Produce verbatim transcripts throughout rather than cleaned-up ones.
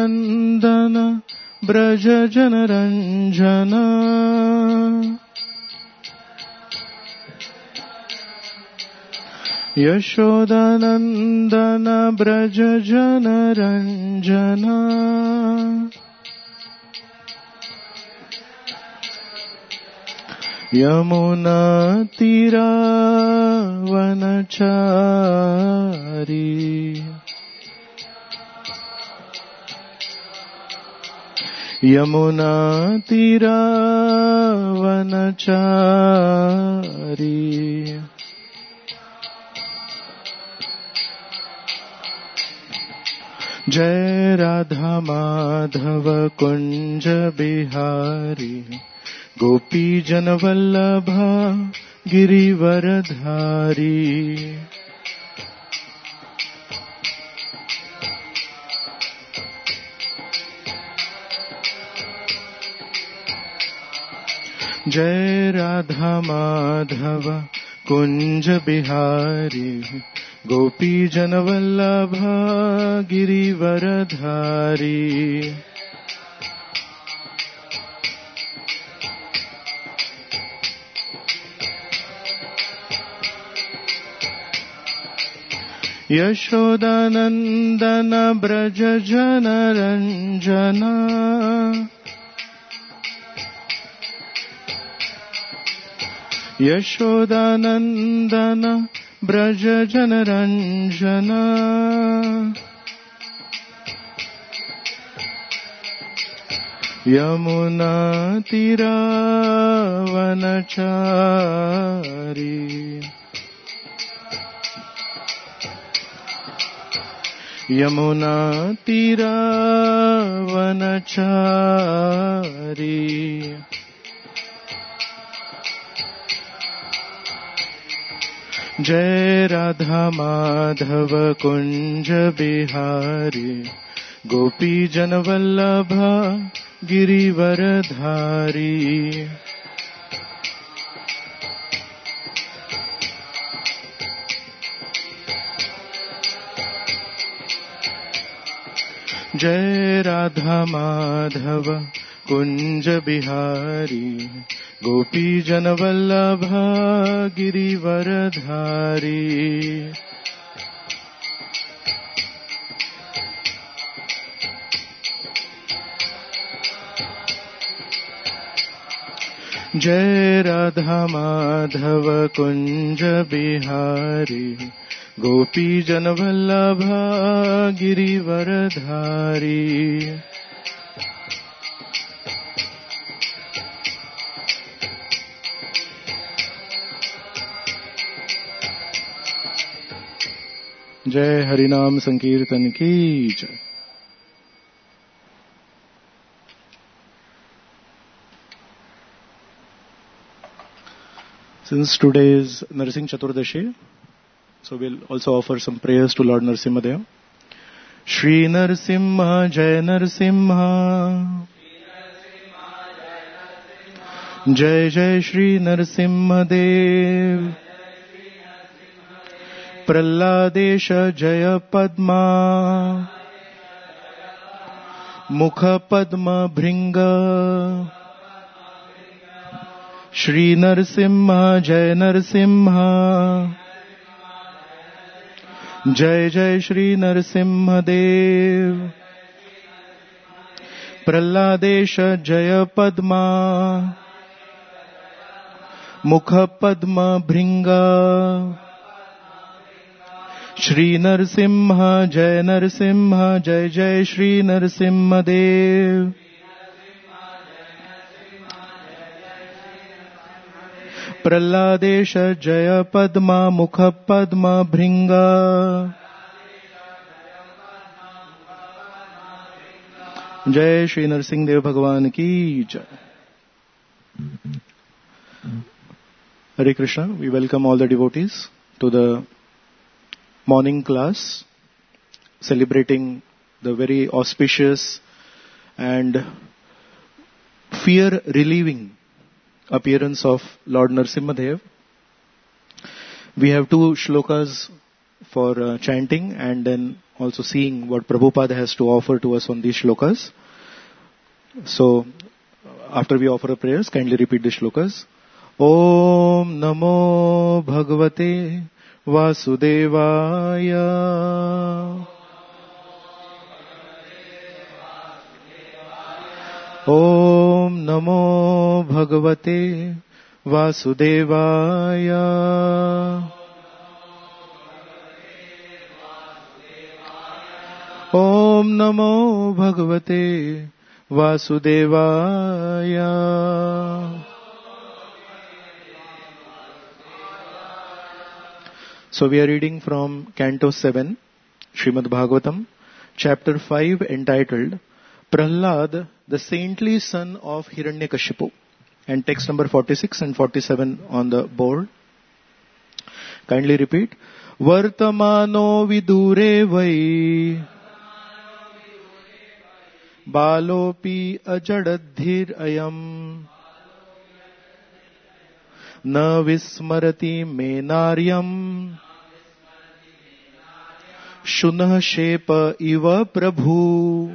यशोदानन्दन ब्रज जनरञ्जन यशोदानन्दन ब्रज जनरञ्जन यमुना तीरावनचारी यमुना तीरावनचारी जय राधा माधव कुंज बिहारी गोपी जन वल्लभा गिरिवरधारी जय राधा माधव कुंज बिहारी गोपी जन वल्लभा गिरिवरधारी यशोदानन्दन ब्रज जनरञ्जन यशोदानन्दन ब्रज जनरञ्जन यमुना तीरावनचारी यमुना तीरावनचारी जय राधा माधव कुंज बिहारी गोपी जन वल्लभा गिरिवरधारी जय राधा माधव कुंज बिहारी गोपी जन वल्लभा गिरिवरधारी जय राधा माधव कुंज बिहारी गोपी जन वल्लभा गिरिवरधारी जय हरिनाम संकीर्तन की जय। Since today is Narsingh Chaturdashi, so we'll also offer some prayers to Lord Narasimha. Shri Narasimha Jai Narasimha Jai Jai Shri Narasimha Dev Pralladesha Jaya Padma Mukha Padma Bhringa Shri Narasimha Jai Narasimha Jai Jai Shri Narasimha Dev Pralladesha Jaya Padma Mukha Padma Bhringa Shri Narasimha Jai Narasimha Jai Jai Shri Narasimha Dev Pralladesha Jaya Padma Mukha Padma Bhringa Jai Shri Narsingh Dev Bhagwan Ki Jai. Hare Krishna, we welcome all the devotees to the morning class celebrating the very auspicious and fear relieving appearance of Lord Narasimha Dev. We have two shlokas for uh, chanting and then also seeing what Prabhupada has to offer to us on these shlokas. So, after we offer the prayers, kindly repeat the shlokas. Om Namo Bhagavate Vasudevaya. Om Namo Bhagavate Vasudevaya. Om Namo Bhagavate Vasudevaya. So we are reading from Canto seven, Srimad Bhagavatam, Chapter five, entitled Prahlad, the saintly son of Hiranyakashipu, and text number forty-six and forty-seven on the board. Kindly repeat. Vartamano vidure vai balopi ajadadhir ayam na vismarati menaryam shunah shepa iva prabhu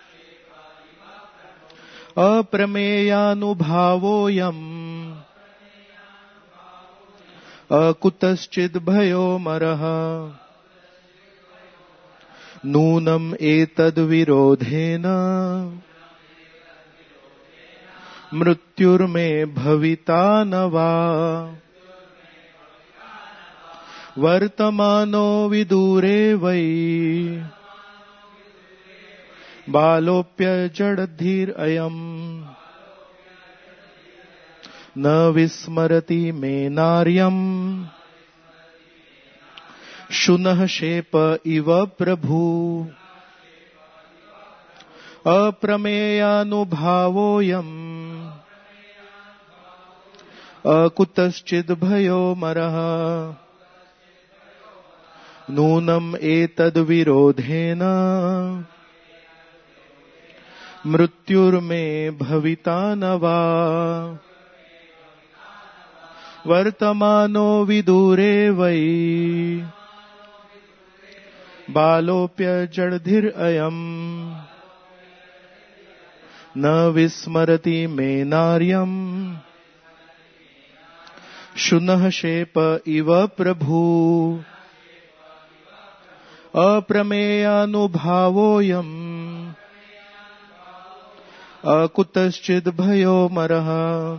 aprameyanubhavoyam akutaschid bhayo maraha nunam etad virodhena mrutyurme bhavita nava vartamano vidure vai balopya jadadhir ayam na vismarati menaryam shunah shepa iva prabhu aprameyanubhavoyam akutaschid bhayo maraha nunam etad virodhena mrutyurme bhavita nava vartamano vidure vai balopya jadadhir ayam na vismarati menaryam shunah shepa iva prabhu aprameyanubhavoyam akutaschid bhayo maraha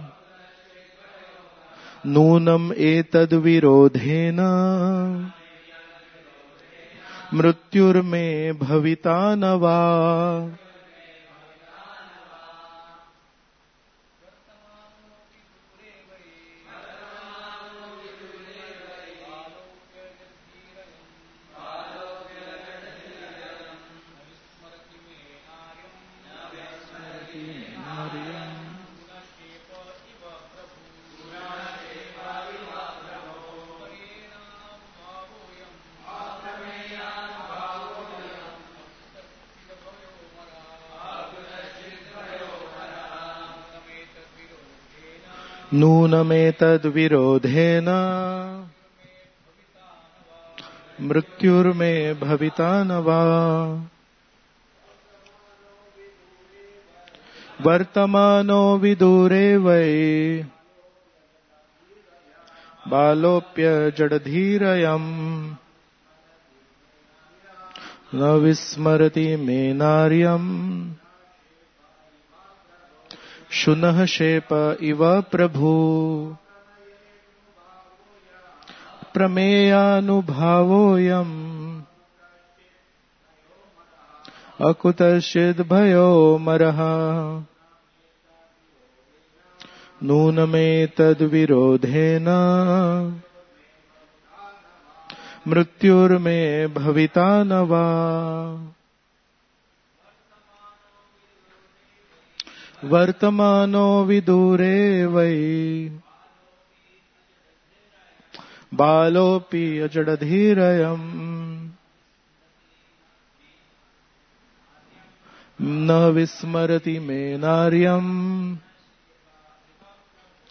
nunam etad virodhena mrutyurme bhavita nava. Nunametad virodhena mrutyurme bhavita nava vartamano vidure vai balopya jadadhirayam na vismarati menaryam shunah shepa iva prabhu prameyanubhavoyam akutashid bhayo maraha nunametad virodhena mrutyurme bhavita nava. Vartamano vidure vai balopi ajadadhirayam na vismarati menaryam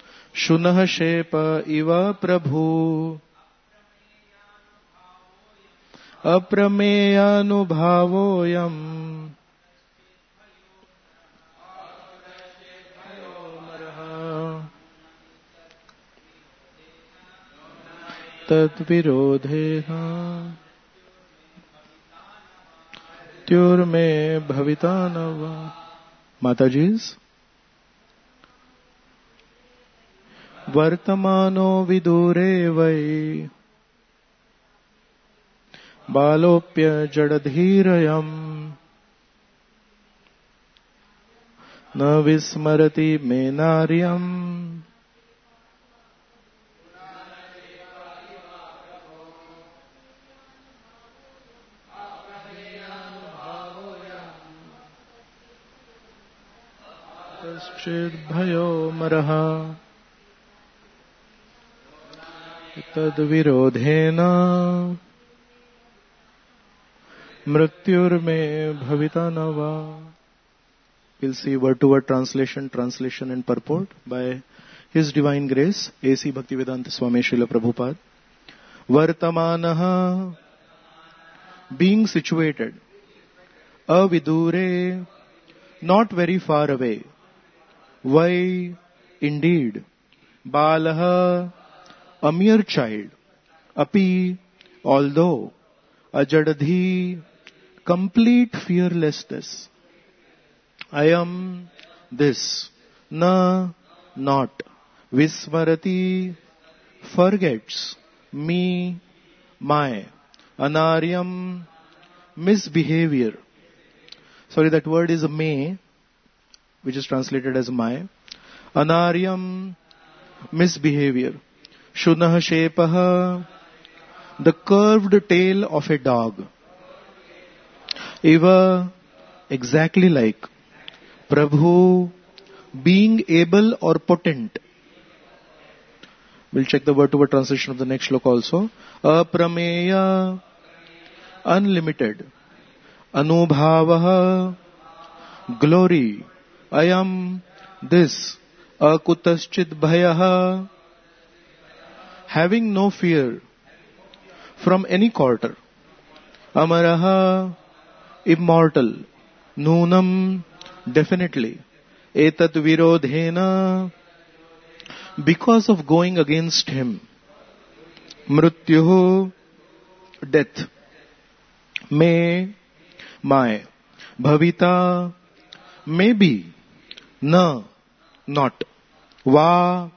shunah shepa iva prabhu अप्रमेयानुभावोऽयम् तद्विरोधेन मृत्युर्मे भविता न वा. माताजी's वर्तमानो विदूरे वै बालोप्य जडधीरयम् न विस्मरति मे नार्यम् कश्चिद्भयो मरः तद्विरोधेन मृत्युर्मे भविता न वा. We'll see word to word translation, translation and purport by His Divine Grace, A C Bhaktivedanta Swami Srila Prabhupada. Vartamanaha, being situated, avidure, not very far away, vai, indeed, balaha, a mere child, api, although, ajadadhi, complete fearlessness, I am this, na, not, vismarati, forgets, me, my, anaryam, misbehavior. Sorry, that word is may, which is translated as my. Anaryam, misbehavior. Shunah shepah, the curved tail of a dog. Eva, exactly like. Prabhu, being able or potent. We'll check the word to word translation of the next shloka also. Aprameya, unlimited. Anubhavaha, glory. I am this. Akutaschid bhayaha, having no fear from any quarter. Amaraha, immortal. Nunam, definitely. Etat virodhena, because of going against him. Mrityuhu, death. Me, my. Bhavita, maybe. Na, not. Va,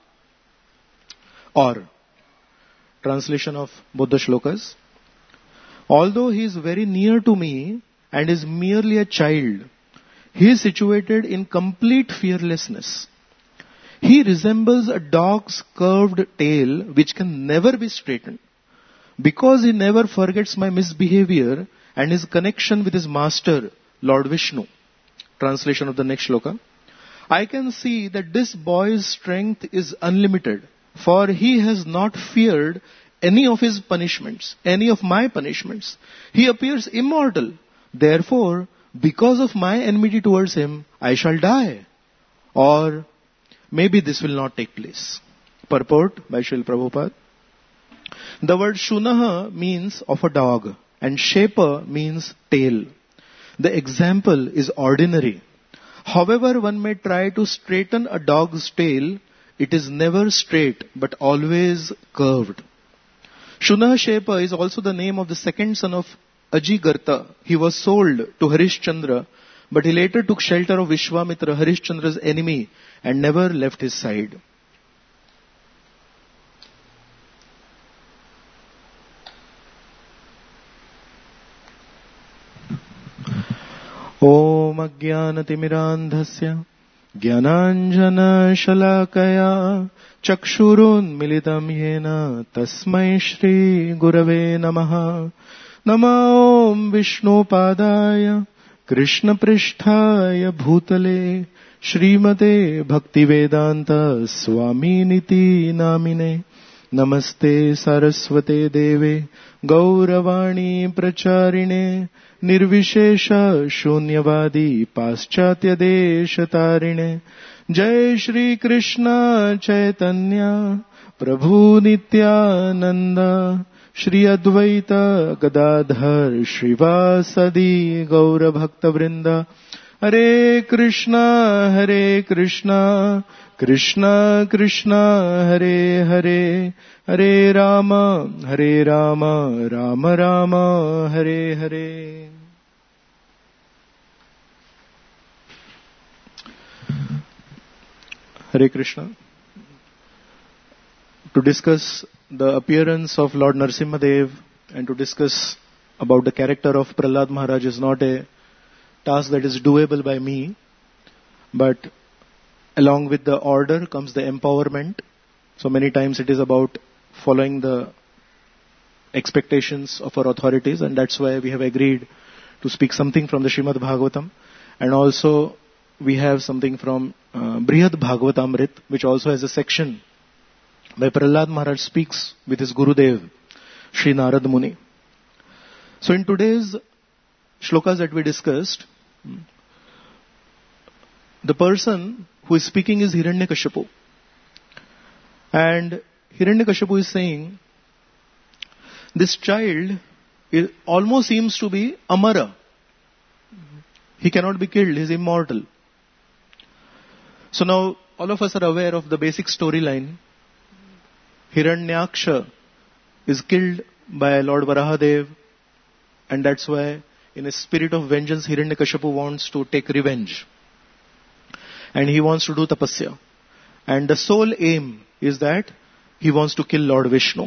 or. Translation of both the shlokas. Although he is very near to me and is merely a child, he is situated in complete fearlessness. He resembles a dog's curved tail which can never be straightened. Because he never forgets my misbehavior and his connection with his master, Lord Vishnu. Translation of the next shloka. I can see that this boy's strength is unlimited, for he has not feared any of his punishments, any of my punishments. He appears immortal. Therefore, because of my enmity towards him, I shall die. Or maybe this will not take place. Purport by Srila Prabhupada. The word shunaha means of a dog and shepa means tail. The example is ordinary. However, one may try to straighten a dog's tail, it is never straight but always curved. Shunaha shepa is also the name of the second son of Ajigartha. He was sold to Harishchandra, but he later took shelter of Vishwamitra, Harishchandra's enemy, and never left his side. Om Ajnanatimirandhasya Jnananjana Shalakaya Chakshurun Militam Yena Tasmai Shri Gurave Namaha. Nama Om Vishnu Padaya Krishna Pristhaya Bhutale Srimate Bhaktivedanta Swami Niti Namine. Namaste Saraswate Deve Gauravani Pracharine Nirvishesha Shunyavadi Paschatya Deshatarine. Jai Shri Krishna Chaitanya Prabhu Nityananda Shri Advaita Gadadhar Shrivasadi Gaura Bhakta Vrinda. Hare Krishna, Hare Krishna, Krishna Krishna, Hare Hare, Hare Rama, Hare Rama, Rama Rama, Hare Hare. Hare Krishna. To discuss the appearance of Lord Narasimhadev and to discuss about the character of Prahlad Maharaj is not a task that is doable by me, but along with the order comes the empowerment. So many times it is about following the expectations of our authorities, and that's why we have agreed to speak something from the Srimad Bhagavatam, and also we have something from uh, Brihad Bhagavatamrit, which also has a section where Prahlad Maharaj speaks with his Gurudev, Sri Narad Muni. So in today's shlokas that we discussed, the person who is speaking is Hiranyakashipu. And Hiranyakashipu is saying, this child is, almost seems to be Amara. He cannot be killed, he is immortal. So now all of us are aware of the basic storyline. Hiranyaksha is killed by Lord Varahadev, and that's why in a spirit of vengeance Hiranyakashipu wants to take revenge. And he wants to do tapasya. And the sole aim is that he wants to kill Lord Vishnu.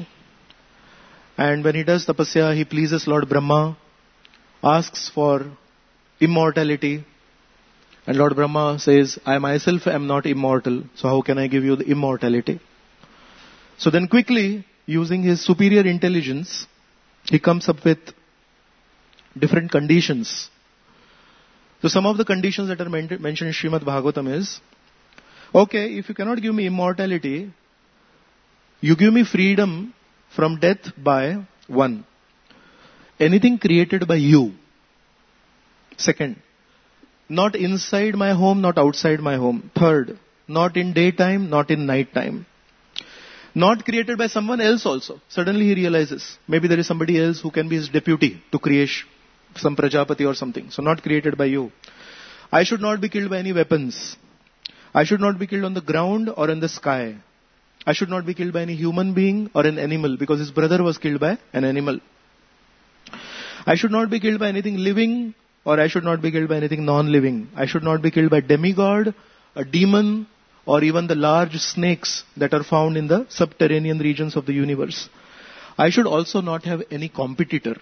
And when he does tapasya, he pleases Lord Brahma, asks for immortality. And Lord Brahma says, I myself am not immortal, so how can I give you the immortality? So then quickly, using his superior intelligence, he comes up with different conditions. So some of the conditions that are mentioned in Srimad Bhagavatam is, okay, if you cannot give me immortality, you give me freedom from death by one, anything created by you. Second, not inside my home, not outside my home. Third, not in daytime, not in night time. Not created by someone else also. Suddenly he realizes, maybe there is somebody else who can be his deputy to create some Prajapati or something. So not created by you. I should not be killed by any weapons. I should not be killed on the ground or in the sky. I should not be killed by any human being or an animal, because his brother was killed by an animal. I should not be killed by anything living, or I should not be killed by anything non-living. I should not be killed by demigod, a demon, or even the large snakes that are found in the subterranean regions of the universe. I should also not have any competitor.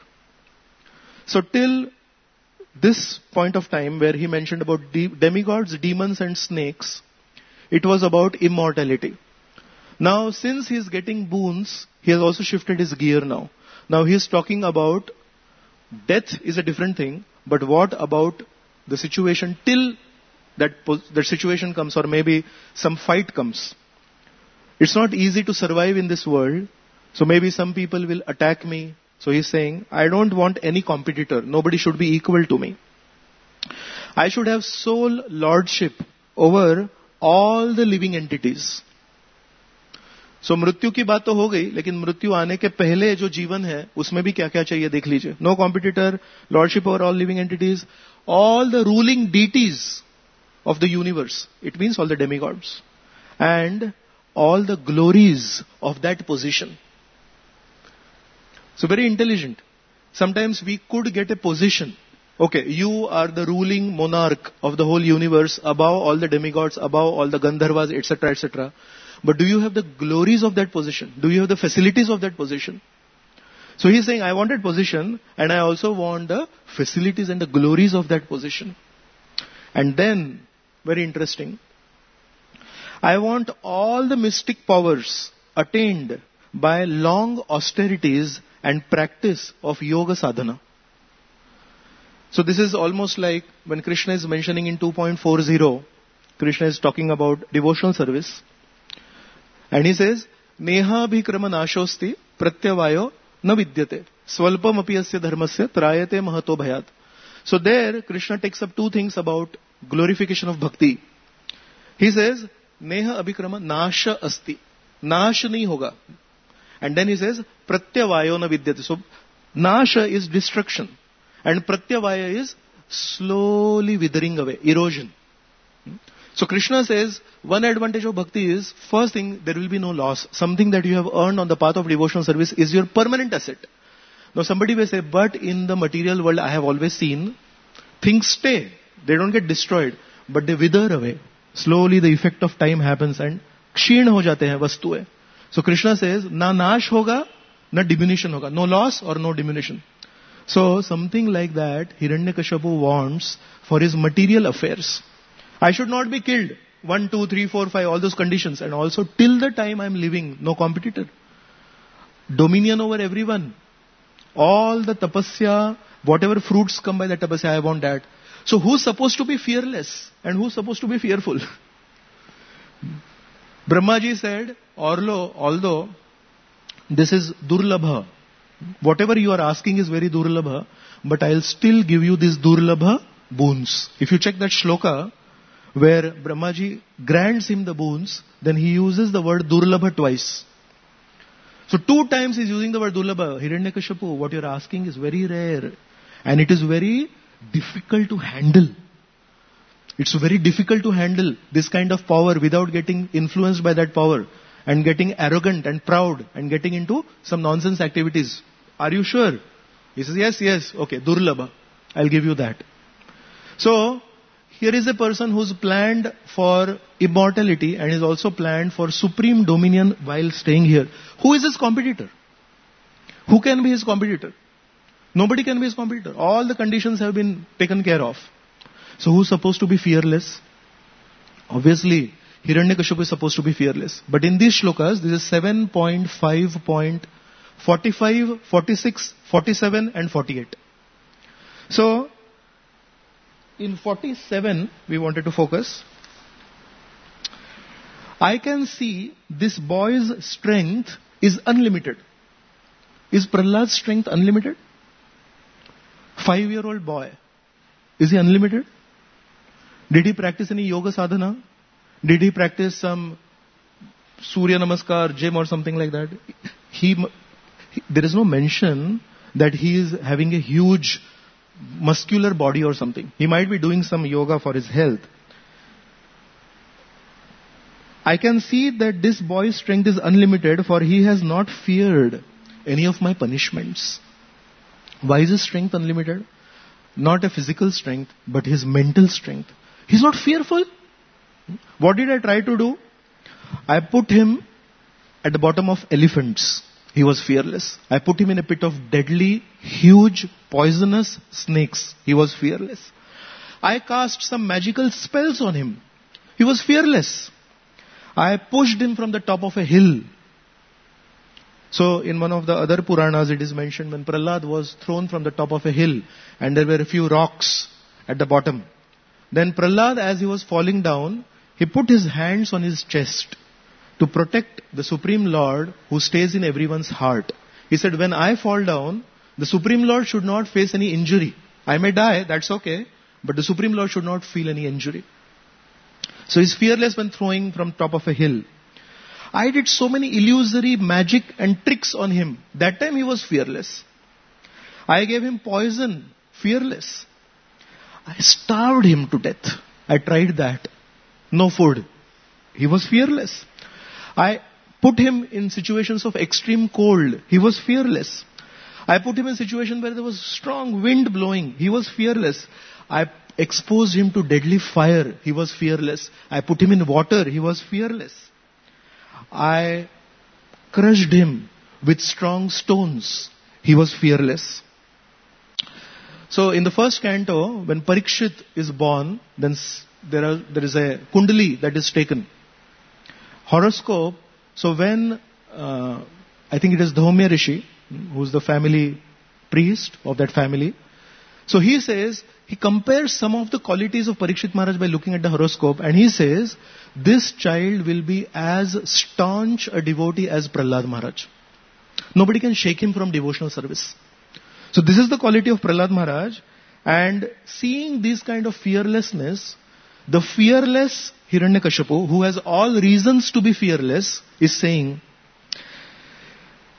So till this point of time where he mentioned about de- demigods, demons and snakes, it was about immortality. Now since he is getting boons, he has also shifted his gear now. Now he is talking about death is a different thing, but what about the situation till that, that situation comes, or maybe some fight comes. It's not easy to survive in this world, so maybe some people will attack me. So he's saying, I don't want any competitor. Nobody should be equal to me. I should have sole lordship over all the living entities. So मृत्यु की बात तो हो गई, लेकिन मृत्यु आने के पहले जो जीवन है उसमें भी क्या क्या चाहिए देख लीजिए. No competitor, lordship over all living entities, all the ruling deities of the universe. It means all the demigods. And all the glories of that position. So very intelligent. Sometimes we could get a position. Okay, you are the ruling monarch of the whole universe, above all the demigods, above all the Gandharvas, et cetera, et cetera. But do you have the glories of that position? Do you have the facilities of that position? So he's saying, I want that position, and I also want the facilities and the glories of that position. And then, very interesting, I want all the mystic powers attained by long austerities and practice of yoga sadhana. So this is almost like when Krishna is mentioning in two point forty, Krishna is talking about devotional service. And he says, Neha bhikrama nashosti pratyavayo na vidyate swalpam api asya dharmasya trayate mahato bhayat. So there Krishna takes up two things about glorification of bhakti. He says, Neha abhikrama nasha asti. Nash nahi hoga. And then he says, Pratyavayo na vidyate. So, Nasha is destruction. And Pratyavaya is slowly withering away, erosion. So Krishna says, one advantage of bhakti is, first thing, there will be no loss. Something that you have earned on the path of devotional service is your permanent asset. Now somebody may say, but in the material world I have always seen, things stay. They don't get destroyed, but they wither away. Slowly the effect of time happens and kshin ho jate hain vastuein. So Krishna says, na nash hoga, na diminution hoga. No loss or no diminution. So something like that Hiranyakashipu wants for his material affairs. I should not be killed. One, two, three, four, five, all those conditions. And also till the time I am living, no competitor. Dominion over everyone. All the tapasya, whatever fruits come by the tapasya, I want that. So who's supposed to be fearless? And who's supposed to be fearful? Brahmaji said, although, although this is durlabha, whatever you are asking is very durlabha, but I'll still give you these durlabha boons. If you check that shloka, where Brahmaji grants him the boons, then he uses the word durlabha twice. So two times he's using the word durlabha. Hiranyakashipu, what you're asking is very rare. And it is very difficult to handle. It's very difficult to handle this kind of power without getting influenced by that power and getting arrogant and proud and getting into some nonsense activities. Are you sure? He says, yes, yes, okay, durlabha. I'll give you that. So, here is a person who's planned for immortality and is also planned for supreme dominion while staying here. Who is his competitor? Who can be his competitor? Nobody can be his competitor. All the conditions have been taken care of. So who's supposed to be fearless? Obviously, Hiranyakashipu is supposed to be fearless. But in these shlokas, this is seven point five point forty-five, forty-six, forty-seven and forty-eight. So, in forty-seven, we wanted to focus. I can see this boy's strength is unlimited. Is Prahlad's strength unlimited? Five-year-old boy. Is he unlimited? Did he practice any yoga sadhana? Did he practice some Surya Namaskar, gym or something like that? He, he, there is no mention that he is having a huge muscular body or something. He might be doing some yoga for his health. I can see that this boy's strength is unlimited, for he has not feared any of my punishments. Why is his strength unlimited? Not a physical strength, but his mental strength. He's not fearful. What did I try to do? I put him at the bottom of elephants. He was fearless. I put him in a pit of deadly, huge, poisonous snakes. He was fearless. I cast some magical spells on him. He was fearless. I pushed him from the top of a hill. So in one of the other Puranas it is mentioned when Prahlad was thrown from the top of a hill and there were a few rocks at the bottom. Then Prahlad, as he was falling down, he put his hands on his chest to protect the Supreme Lord who stays in everyone's heart. He said, when I fall down, the Supreme Lord should not face any injury. I may die, that's okay, but the Supreme Lord should not feel any injury. So he's fearless when throwing from top of a hill. I did so many illusory magic and tricks on him. That time he was fearless. I gave him poison, fearless. I starved him to death. I tried that. No food. He was fearless. I put him in situations of extreme cold. He was fearless. I put him in a situation where there was strong wind blowing. He was fearless. I exposed him to deadly fire. He was fearless. I put him in water. He was fearless. I crushed him with strong stones. He was fearless. So in the first canto, when Parikshit is born, then there, are, there is a kundali that is taken. Horoscope. So when, uh, I think it is Dhaumya Rishi, who is the family priest of that family. So he says, he compares some of the qualities of Parikshit Maharaj by looking at the horoscope, and he says, this child will be as staunch a devotee as Prahlad Maharaj. Nobody can shake him from devotional service. So this is the quality of Prahlad Maharaj, and seeing this kind of fearlessness, the fearless Hiranyakashipu, who has all reasons to be fearless, is saying,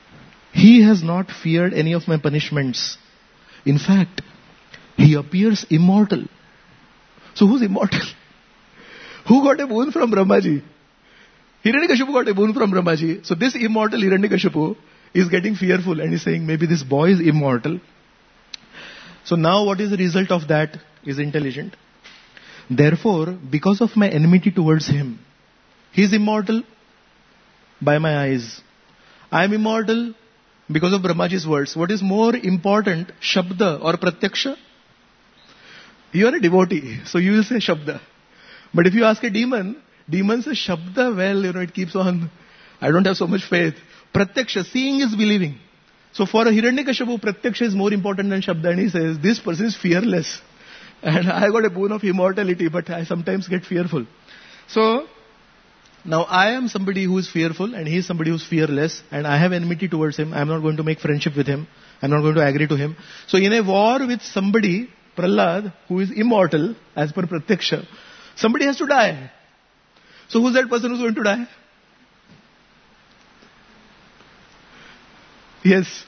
He has not feared any of my punishments. In fact, he appears immortal. So who's immortal? Who got a boon from Brahmaji? Hiranyakashipu got a boon from Brahmaji. So this immortal Hiranyakashipu is getting fearful and is saying, maybe this boy is immortal. So now what is the result of that is intelligent. Therefore, because of my enmity towards him, he is immortal by my eyes. I am immortal because of Brahmaji's words. What is more important, Shabda or Pratyaksha? You are a devotee, so you will say Shabda. But if you ask a demon, demon says Shabda, well, you know, it keeps on. I don't have so much faith. Pratyaksha, seeing is believing. So for a Hiranyakashipu, Pratyaksha is more important than Shabda. And he says, this person is fearless. And I got a boon of immortality, but I sometimes get fearful. So, now I am somebody who is fearful and he is somebody who is fearless. And I have enmity towards him. I am not going to make friendship with him. I am not going to agree to him. So in a war with somebody, Prahlad, who is immortal, as per Pratyaksha, somebody has to die. So who's that person who's going to die? Yes.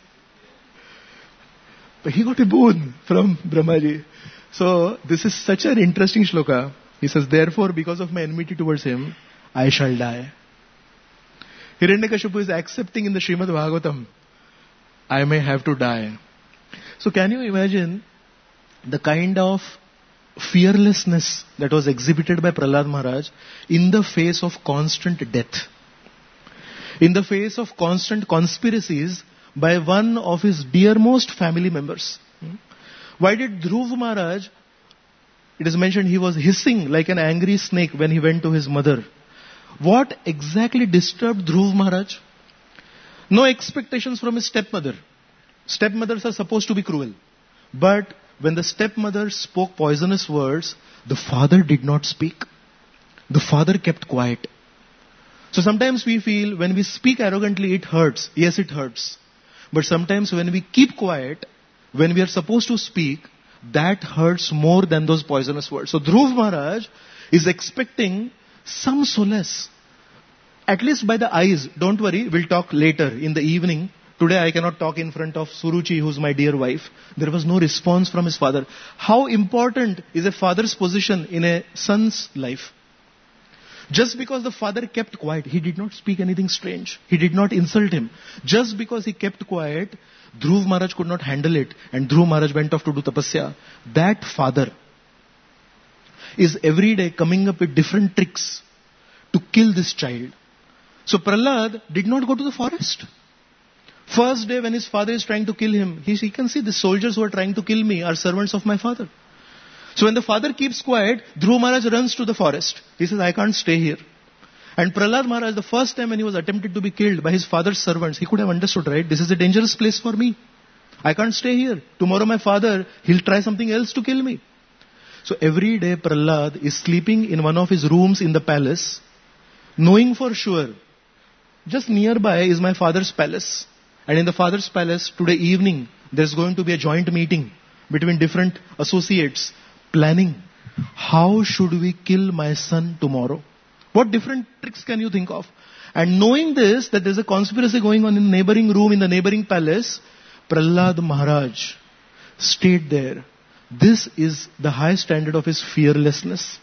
But he got a boon from Brahmaji. So this is such an interesting shloka. He says, therefore, because of my enmity towards him, I shall die. Hiranyakashipu is accepting in the Srimad Bhagavatam, I may have to die. So can you imagine the kind of fearlessness that was exhibited by Prahlad Maharaj in the face of constant death, in the face of constant conspiracies by one of his dearmost family members. Why did Dhruv Maharaj, it is mentioned he was hissing like an angry snake when he went to his mother. What exactly disturbed Dhruv Maharaj? No expectations from his stepmother. Stepmothers are supposed to be cruel. But when the stepmother spoke poisonous words, the father did not speak. The father kept quiet. So sometimes we feel when we speak arrogantly, it hurts. Yes, it hurts. But sometimes when we keep quiet, when we are supposed to speak, that hurts more than those poisonous words. So Dhruv Maharaj is expecting some solace. At least by the eyes. Don't worry, we'll talk later in the evening. Today I cannot talk in front of Suruchi, who's my dear wife. There was no response from his father. How important is a father's position in a son's life? Just because the father kept quiet, he did not speak anything strange. He did not insult him. Just because he kept quiet, Dhruv Maharaj could not handle it. And Dhruv Maharaj went off to do tapasya. That father is every day coming up with different tricks to kill this child. So Prahlad did not go to the forest. First day when his father is trying to kill him, he, he can see the soldiers who are trying to kill me are servants of my father. So when the father keeps quiet, Dhruv Maharaj runs to the forest. He says, I can't stay here. And Prahlad Maharaj, the first time when he was attempted to be killed by his father's servants, he could have understood, right? This is a dangerous place for me. I can't stay here. Tomorrow my father, he'll try something else to kill me. So every day Prahlad is sleeping in one of his rooms in the palace, knowing for sure, just nearby is my father's palace. And in the father's palace, today evening, there's going to be a joint meeting between different associates, planning, how should we kill my son tomorrow? What different tricks can you think of? And knowing this, that there's a conspiracy going on in the neighboring room, in the neighboring palace, Prahlad Maharaj stayed there. This is the high standard of his fearlessness.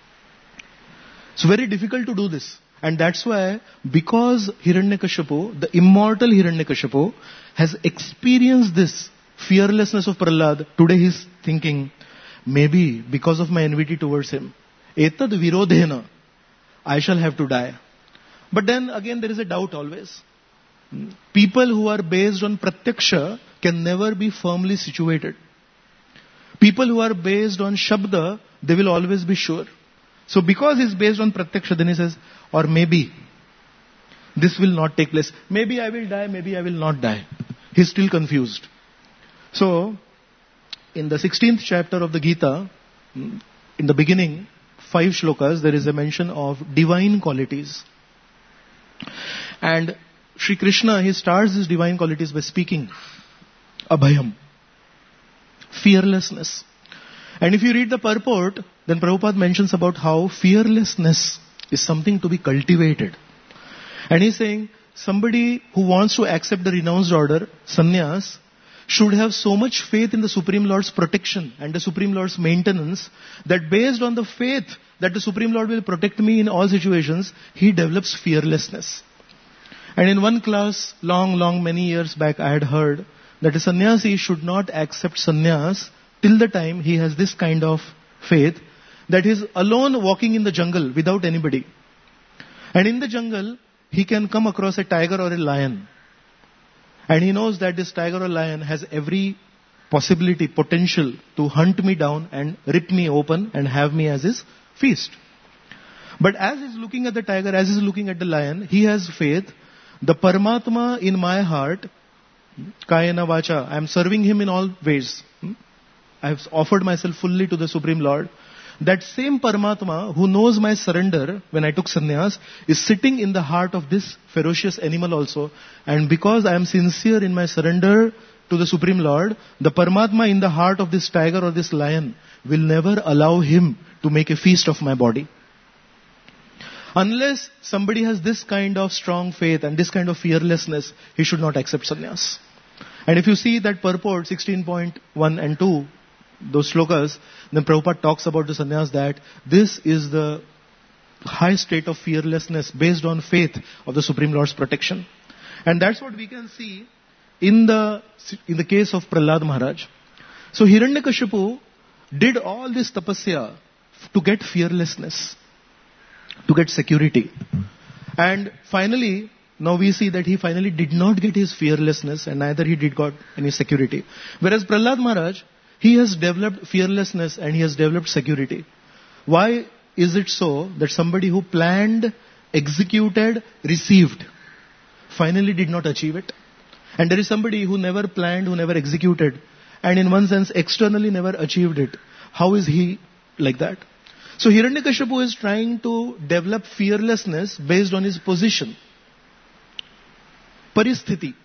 It's very difficult to do this. And that's why, because Hiranyakashipu, the immortal Hiranyakashipu, has experienced this fearlessness of Prahlad, today he's thinking, maybe because of my enmity towards him, etad virodhena, I shall have to die. But then again there is a doubt always. People who are based on pratyaksha can never be firmly situated. People who are based on shabda, they will always be sure. So because he's based on pratyaksha, then he says, or maybe this will not take place. Maybe I will die, maybe I will not die. He's still confused. So, in the sixteenth chapter of the Gita, in the beginning, five shlokas, there is a mention of divine qualities. And Sri Krishna, he starts his divine qualities by speaking abhayam, fearlessness. And if you read the purport, then Prabhupada mentions about how fearlessness is something to be cultivated. And he's saying, somebody who wants to accept the renounced order, sannyas, should have so much faith in the Supreme Lord's protection and the Supreme Lord's maintenance that based on the faith that the Supreme Lord will protect me in all situations, he develops fearlessness. And in one class, long, long, many years back, I had heard that a sannyasi should not accept sannyas till the time he has this kind of faith that he is alone walking in the jungle without anybody. And in the jungle, he can come across a tiger or a lion. And he knows that this tiger or lion has every possibility, potential to hunt me down and rip me open and have me as his feast. But as he's looking at the tiger, as he's looking at the lion, he has faith. The Paramatma in my heart, Kayana Vacha, I am serving him in all ways. I have offered myself fully to the Supreme Lord. That same Paramatma who knows my surrender when I took sannyas is sitting in the heart of this ferocious animal also. And because I am sincere in my surrender to the Supreme Lord, the Paramatma in the heart of this tiger or this lion will never allow him to make a feast of my body. Unless somebody has this kind of strong faith and this kind of fearlessness, he should not accept sannyas. And if you see that purport sixteen point one and two, those slokas, then Prabhupada talks about the sannyas that this is the high state of fearlessness based on faith of the Supreme Lord's protection. And that's what we can see in the in the case of Prahlad Maharaj. So Hiranyakashipu did all this tapasya to get fearlessness, to get security. And finally, now we see that he finally did not get his fearlessness and neither he did got any security. Whereas Prahlad Maharaj, he has developed fearlessness and he has developed security. Why is it so that somebody who planned, executed, received, finally did not achieve it? And there is somebody who never planned, who never executed, and in one sense externally never achieved it. How is he like that? So Hiranyakashipu is trying to develop fearlessness based on his position, paristhiti.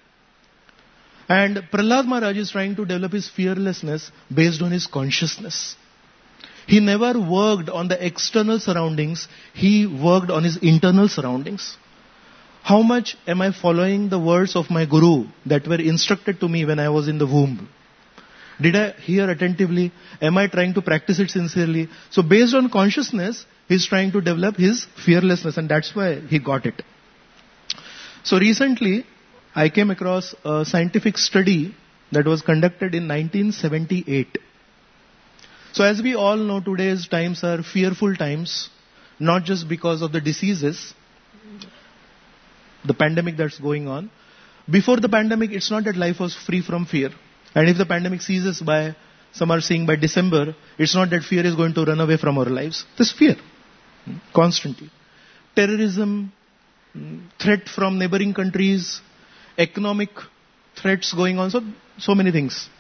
And Prahlad Maharaj is trying to develop his fearlessness based on his consciousness. He never worked on the external surroundings, he worked on his internal surroundings. How much am I following the words of my Guru that were instructed to me when I was in the womb? Did I hear attentively? Am I trying to practice it sincerely? So based on consciousness, he's trying to develop his fearlessness and that's why he got it. So recently, I came across a scientific study that was conducted in nineteen seventy-eight. So as we all know, today's times are fearful times, not just because of the diseases, the pandemic that's going on. Before the pandemic, it's not that life was free from fear. And if the pandemic ceases by, some are saying by December, it's not that fear is going to run away from our lives. There's fear, constantly. Terrorism, threat from neighboring countries, economic threats going on, so, so many things.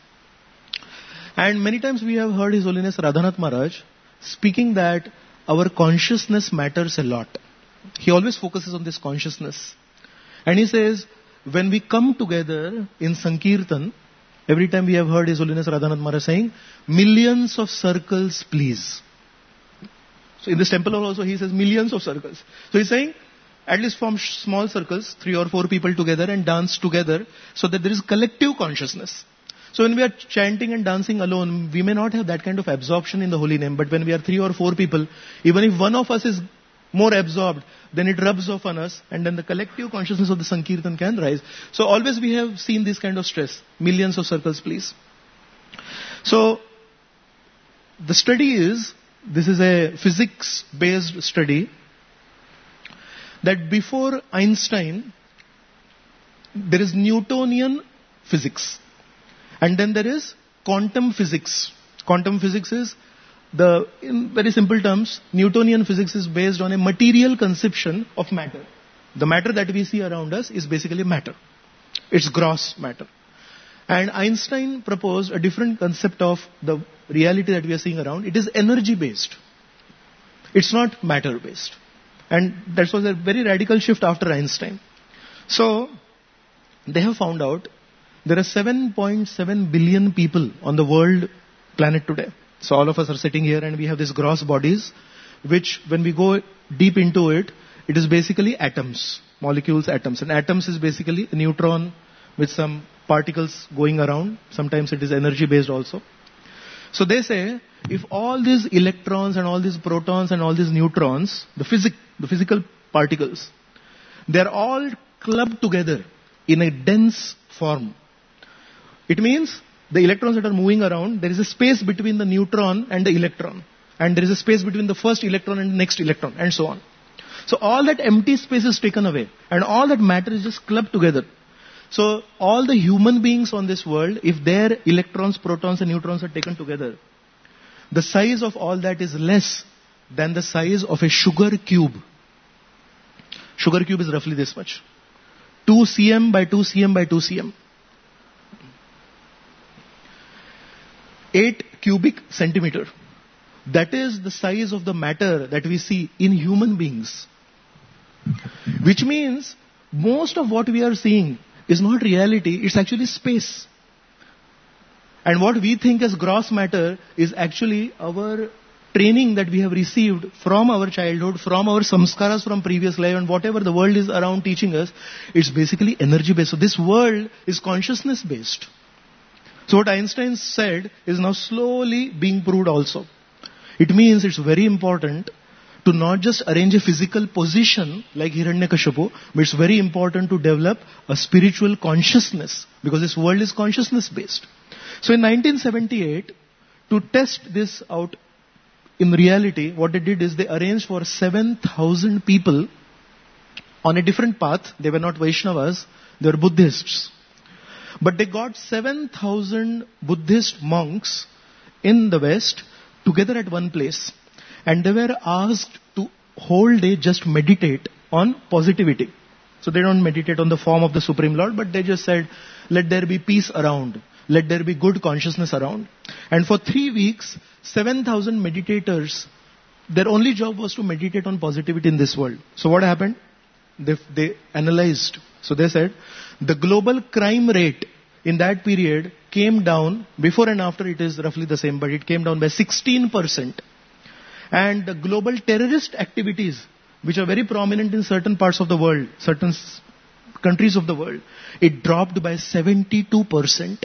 And many times we have heard His Holiness Radhanath Maharaj speaking that our consciousness matters a lot. He always focuses on this consciousness. And he says, when we come together in Sankirtan, every time we have heard His Holiness Radhanath Maharaj saying, millions of circles please. So in this temple also he says millions of circles. So he's saying, at least form small circles, three or four people together and dance together so that there is collective consciousness. So when we are chanting and dancing alone, we may not have that kind of absorption in the holy name, but when we are three or four people, even if one of us is more absorbed, then it rubs off on us and then the collective consciousness of the Sankirtan can rise. So always we have seen this kind of stress. Millions of circles please. So the study is, this is a physics based study, that before Einstein, there is Newtonian physics. And then there is quantum physics. Quantum physics is, the, in very simple terms, Newtonian physics is based on a material conception of matter. The matter that we see around us is basically matter. It's gross matter. And Einstein proposed a different concept of the reality that we are seeing around. It is energy based. It's not matter based. And that was a very radical shift after Einstein. So, they have found out there are seven point seven billion people on the world planet today. So all of us are sitting here and we have these gross bodies, which when we go deep into it, it is basically atoms. molecules, atoms. And atoms is basically a neutron with some particles going around. Sometimes it is energy based also. So they say, if all these electrons and all these protons and all these neutrons, the physic, the physical particles, they're all clubbed together in a dense form. It means the electrons that are moving around, there is a space between the neutron and the electron. And there is a space between the first electron and the next electron, and so on. So all that empty space is taken away. And all that matter is just clubbed together. So all the human beings on this world, if their electrons, protons and neutrons are taken together, the size of all that is less than the size of a sugar cube. Sugar cube is roughly this much. two centimeters by two centimeters by two centimeters. eight cubic centimeter. That is the size of the matter that we see in human beings. Which means most of what we are seeing is not reality, it's actually space. And what we think as gross matter is actually our training that we have received from our childhood, from our samskaras from previous life, and whatever the world is around teaching us, it's basically energy based. So this world is consciousness based. So what Einstein said is now slowly being proved also. It means it's very important to not just arrange a physical position like Hiranyakashipu, but it's very important to develop a spiritual consciousness, because this world is consciousness based. So in nineteen seventy-eight, to test this out in reality, what they did is they arranged for seven thousand people on a different path. They were not Vaishnavas, they were Buddhists. But they got seven thousand Buddhist monks in the West together at one place. And they were asked to whole day just meditate on positivity. So they don't meditate on the form of the Supreme Lord, but they just said, let there be peace around. Let there be good consciousness around. And for three weeks, seven thousand meditators, their only job was to meditate on positivity in this world. So what happened? They, they analyzed. So they said, the global crime rate in that period came down, before and after it is roughly the same, but it came down by sixteen percent. And the global terrorist activities, which are very prominent in certain parts of the world, certain countries of the world, it dropped by seventy-two percent.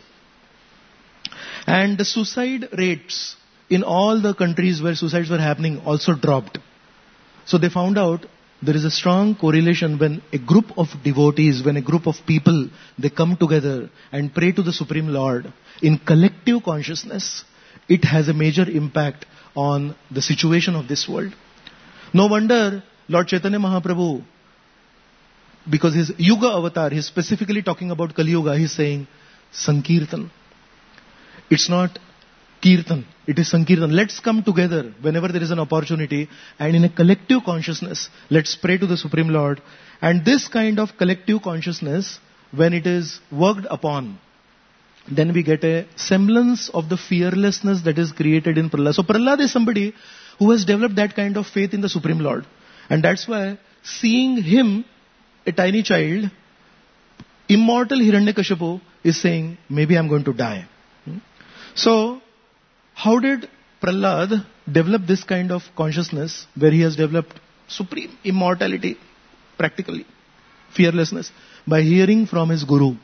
And the suicide rates in all the countries where suicides were happening also dropped. So they found out there is a strong correlation when a group of devotees, when a group of people, they come together and pray to the Supreme Lord in collective consciousness, it has a major impact on the situation of this world. No wonder Lord Chaitanya Mahaprabhu, because his Yuga avatar, he's specifically talking about Kali Yuga, he's saying Sankirtan. It's not Kirtan, it is Sankirtan. Let's come together whenever there is an opportunity, and in a collective consciousness, let's pray to the Supreme Lord. And this kind of collective consciousness, when it is worked upon, then we get a semblance of the fearlessness that is created in Prahlad. So Prahlad is somebody who has developed that kind of faith in the Supreme Lord. And that's why seeing him, a tiny child, immortal Hiranyakashipu is saying, maybe I'm going to die. So, how did Prahlad develop this kind of consciousness where he has developed supreme immortality, practically, fearlessness, by hearing from his Guru?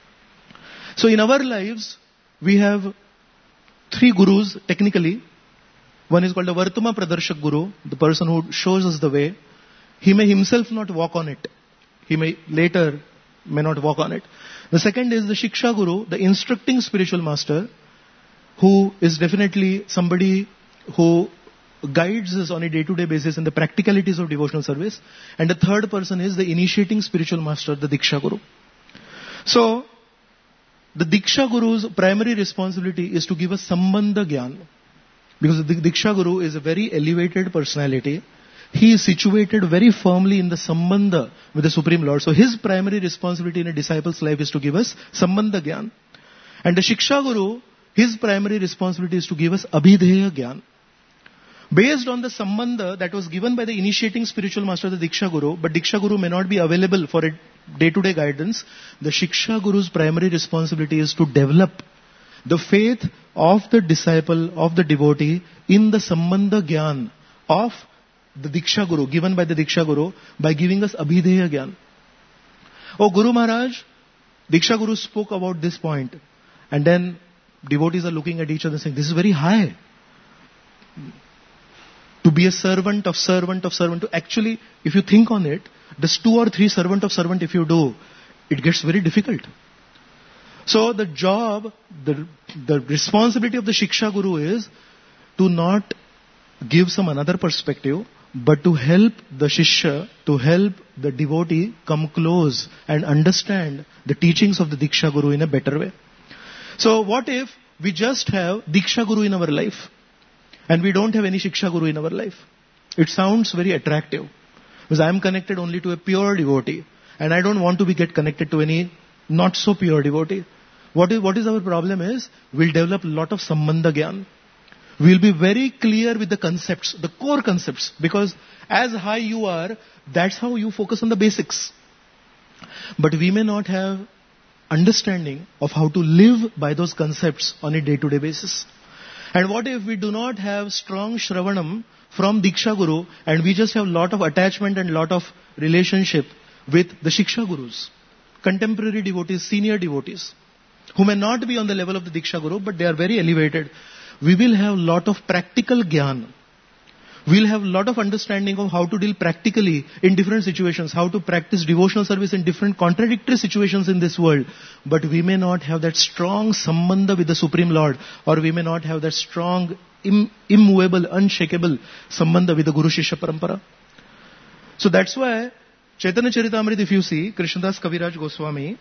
So in our lives, we have three gurus technically. One is called the Vartama Pradarshak Guru, the person who shows us the way. He may himself not walk on it. He may later may not walk on it. The second is the Shiksha Guru, the instructing spiritual master, who is definitely somebody who guides us on a day-to-day basis in the practicalities of devotional service. And the third person is the initiating spiritual master, the Diksha Guru. So, the Diksha Guru's primary responsibility is to give us Sambandha Gyan. Because the Diksha Guru is a very elevated personality. He is situated very firmly in the Sambandha with the Supreme Lord. So his primary responsibility in a disciple's life is to give us Sambandha Gyan. And the Shiksha Guru, his primary responsibility is to give us Abhidheya Gyan. Based on the Sambandha that was given by the initiating spiritual master, the Diksha Guru, but Diksha Guru may not be available for a day-to-day guidance, the Shiksha Guru's primary responsibility is to develop the faith of the disciple, of the devotee, in the Sambandha Gyan of the Diksha Guru, given by the Diksha Guru, by giving us Abhidheya Gyan. Oh, Guru Maharaj, Diksha Guru spoke about this point. And then devotees are looking at each other saying, this is very high. To be a servant of servant of servant, to actually, if you think on it, this two or three servant of servant if you do, it gets very difficult. So the job, the, the responsibility of the Shiksha Guru is to not give some another perspective, but to help the Shishya, to help the devotee come close and understand the teachings of the Diksha Guru in a better way. So what if we just have Diksha Guru in our life and we don't have any Shiksha Guru in our life? It sounds very attractive because I am connected only to a pure devotee and I don't want to be get connected to any not so pure devotee. What is, what is our problem is, we'll develop a lot of Sambandha Gyan. We'll be very clear with the concepts, the core concepts, because as high you are, that's how you focus on the basics. But we may not have understanding of how to live by those concepts on a day-to-day basis. And what if we do not have strong Shravanam from Diksha Guru and we just have a lot of attachment and lot of relationship with the Shiksha Gurus, contemporary devotees, senior devotees, who may not be on the level of the Diksha Guru, but they are very elevated. We will have a lot of practical Gyan. We'll have a lot of understanding of how to deal practically in different situations, how to practice devotional service in different contradictory situations in this world. But we may not have that strong sambandha with the Supreme Lord, or we may not have that strong, im- immovable, unshakable sambandha with the Guru Shishya Parampara. So that's why Chaitanya Charitamrita, if you see, Krishnadas Kaviraj Goswami,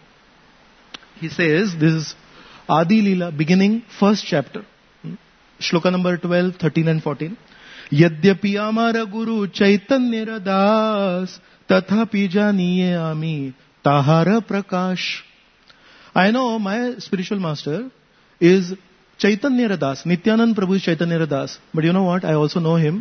he says, this is Adi Leela, beginning, first chapter. Shloka number twelve, thirteen and fourteen. Yadyapi amara guru chaitanya das tathapi janiye ami tahara prakash. I know my spiritual master is Chaitanya Das, Nityanand Prabhu is Chaitanya Das. But you know what? I also know him.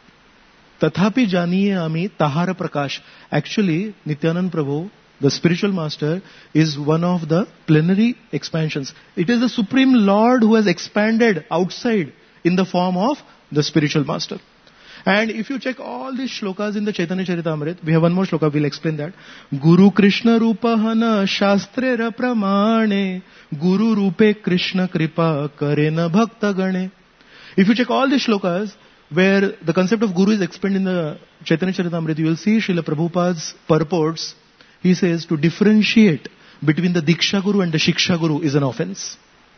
Tathapi janiye ami tahara prakash. Actually, Nityanand Prabhu, the spiritual master, is one of the plenary expansions. It is the Supreme Lord who has expanded outside in the form of the spiritual master. And if you check all these shlokas in the Chaitanya Charitamrita, we have one more shloka, we'll explain that. Guru Krishna Rupahana Shastrera Pramane Guru Rupe Krishna Kripa Karena Bhakta Gane. If you check all these shlokas, where the concept of Guru is explained in the Chaitanya Charitamrita, you will see Srila Prabhupada's purports. He says to differentiate between the Diksha Guru and the Shiksha Guru is an offense.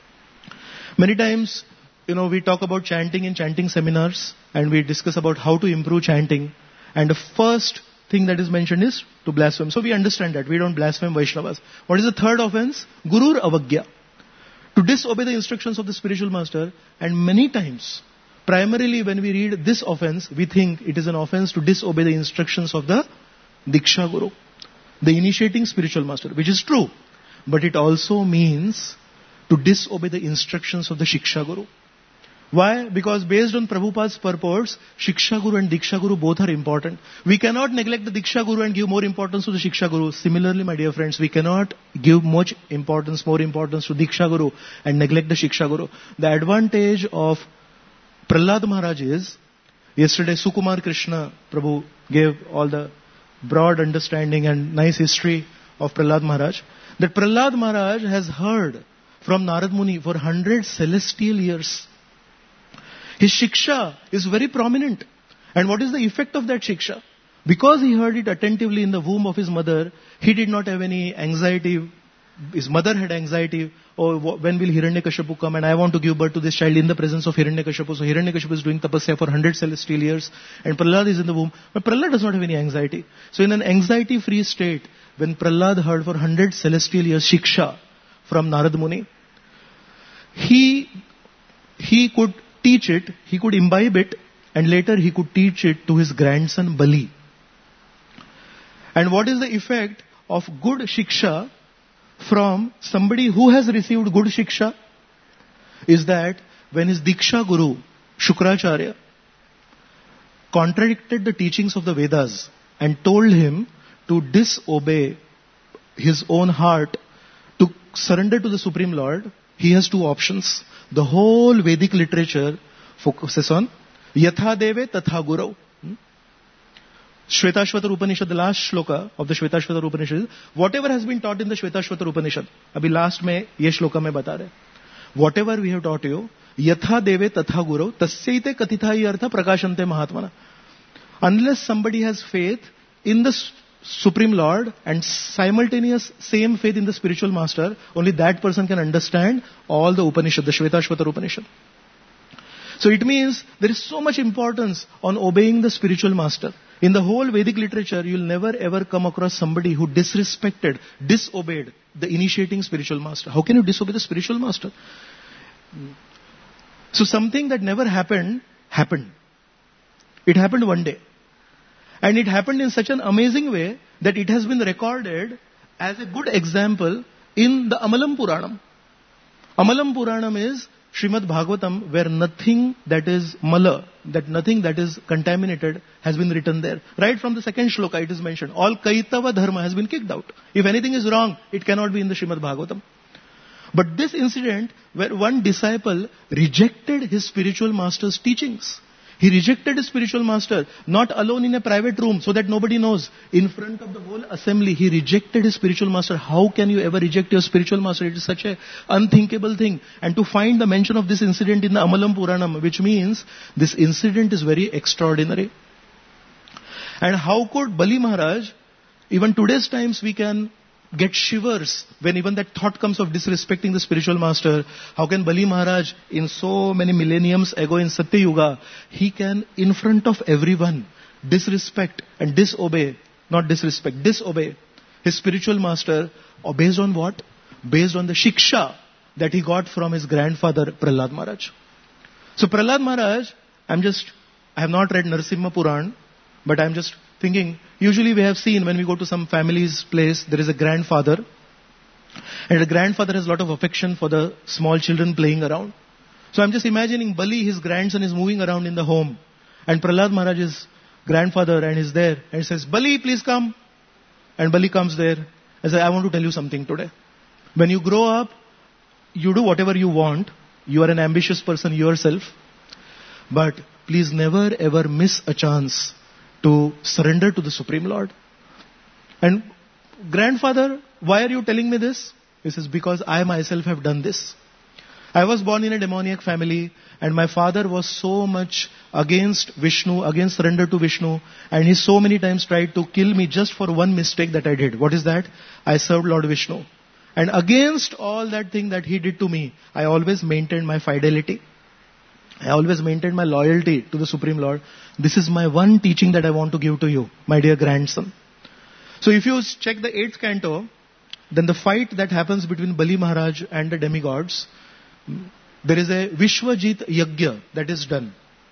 Many times, you know, we talk about chanting in chanting seminars and we discuss about how to improve chanting. And the first thing that is mentioned is to blaspheme. So we understand that. We don't blaspheme Vaishnavas. What is the third offense? Gurur Avagya. To disobey the instructions of the spiritual master. And many times, primarily when we read this offense, we think it is an offense to disobey the instructions of the Diksha Guru, the initiating spiritual master, which is true. But it also means to disobey the instructions of the Shiksha Guru. Why? Because based on Prabhupada's purports, Shiksha Guru and Diksha Guru both are important. We cannot neglect the Diksha Guru and give more importance to the Shiksha Guru. Similarly, my dear friends, we cannot give much importance, more importance to Diksha Guru and neglect the Shiksha Guru. The advantage of Prahlad Maharaj is, yesterday Sukumar Krishna Prabhu gave all the broad understanding and nice history of Prahlad Maharaj, that Prahlad Maharaj has heard from Narad Muni for one hundred celestial years. His Shiksha is very prominent. And what is the effect of that Shiksha? Because he heard it attentively in the womb of his mother, he did not have any anxiety. His mother had anxiety. Oh, when will Hiranyakashipu come? And I want to give birth to this child in the presence of Hiranyakashipu. So Hiranyakashipu is doing tapasya for one hundred celestial years. And Prahlad is in the womb. But Prahlad does not have any anxiety. So in an anxiety-free state, when Prahlad heard for one hundred celestial years Shiksha from Narad Muni, he, he could teach it, he could imbibe it, and later he could teach it to his grandson Bali. And what is the effect of good Shiksha from somebody who has received good Shiksha? Is that when his Diksha Guru, Shukracharya, contradicted the teachings of the Vedas and told him to disobey his own heart, to surrender to the Supreme Lord, he has two options. The whole Vedic literature focuses on Yatha Deve Tatha Guru. Shvetashvatar Upanishad, the last shloka of the Shvetashvatar Upanishad, whatever has been taught in the Shvetashvatar Upanishad, abhi last mein ye shloka mein bata rahe, whatever we have taught you, yatha deve tatha guru, tasyaite katithai artha prakashante mahatmana. Unless somebody has faith in the Supreme Lord and simultaneous same faith in the spiritual master, only that person can understand all the Upanishad, the Shvetashvatar Upanishad. So it means there is so much importance on obeying the spiritual master. In the whole Vedic literature, you will never ever come across somebody who disrespected, disobeyed the initiating spiritual master. How can you disobey the spiritual master? So something that never happened, happened. It happened one day. And it happened in such an amazing way that it has been recorded as a good example in the Amalam Puranam. Amalam Puranam is Srimad Bhagavatam, where nothing that is mala, that nothing that is contaminated has been written there. Right from the second shloka it is mentioned. All Kaitava Dharma has been kicked out. If anything is wrong, it cannot be in the Srimad Bhagavatam. But this incident where one disciple rejected his spiritual master's teachings. He rejected his spiritual master, not alone in a private room so that nobody knows. In front of the whole assembly, he rejected his spiritual master. How can you ever reject your spiritual master? It is such an unthinkable thing. And to find the mention of this incident in the Amalam Puranam, which means this incident is very extraordinary. And how could Bali Maharaj, even today's times we can get shivers when even that thought comes of disrespecting the spiritual master. How can Bali Maharaj, in so many millenniums ago in Satya Yuga, he can in front of everyone disrespect and disobey, not disrespect, disobey his spiritual master, or based on what? Based on the shiksha that he got from his grandfather Prahlad Maharaj. So Prahlad Maharaj, I'm just, I have not read Narasimha Puran, but I'm just thinking, usually we have seen when we go to some family's place, there is a grandfather. And the grandfather has a lot of affection for the small children playing around. So I'm just imagining Bali, his grandson, is moving around in the home. And Prahlad Maharaj's grandfather and is there. And he says, Bali, please come. And Bali comes there and says, I want to tell you something today. When you grow up, you do whatever you want. You are an ambitious person yourself. But please never ever miss a chance to surrender to the Supreme Lord. And grandfather, why are you telling me this? He says, because I myself have done this. I was born in a demoniac family and my father was so much against Vishnu, against surrender to Vishnu, and he so many times tried to kill me just for one mistake that I did. What is that? I served Lord Vishnu. And against all that thing that he did to me, I always maintained my fidelity. I always maintained my loyalty to the Supreme Lord. This is my one teaching that I want to give to you, my dear grandson. So if you check the eighth canto, then the fight that happens between Bali Maharaj and the demigods, there is a Vishwajit Yagya that is done.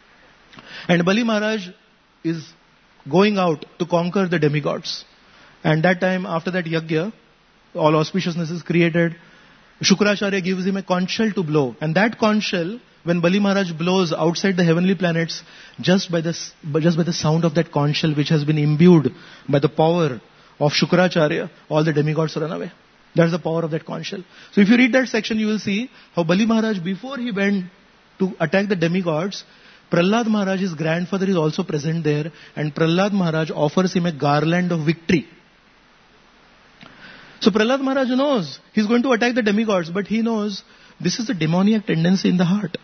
And Bali Maharaj is going out to conquer the demigods. And that time, after that Yagya, all auspiciousness is created. Shukracharya gives him a conch shell to blow. And that conch shell, when Bali Maharaj blows outside the heavenly planets, just by the, just by the sound of that conch shell which has been imbued by the power of Shukracharya, all the demigods run away. That's the power of that conch shell. So if you read that section, you will see how Bali Maharaj, before he went to attack the demigods, Prahlad Maharaj's grandfather is also present there, and Prahlad Maharaj offers him a garland of victory. So Prahlad Maharaj knows he's going to attack the demigods, but he knows this is a demoniac tendency in the heart.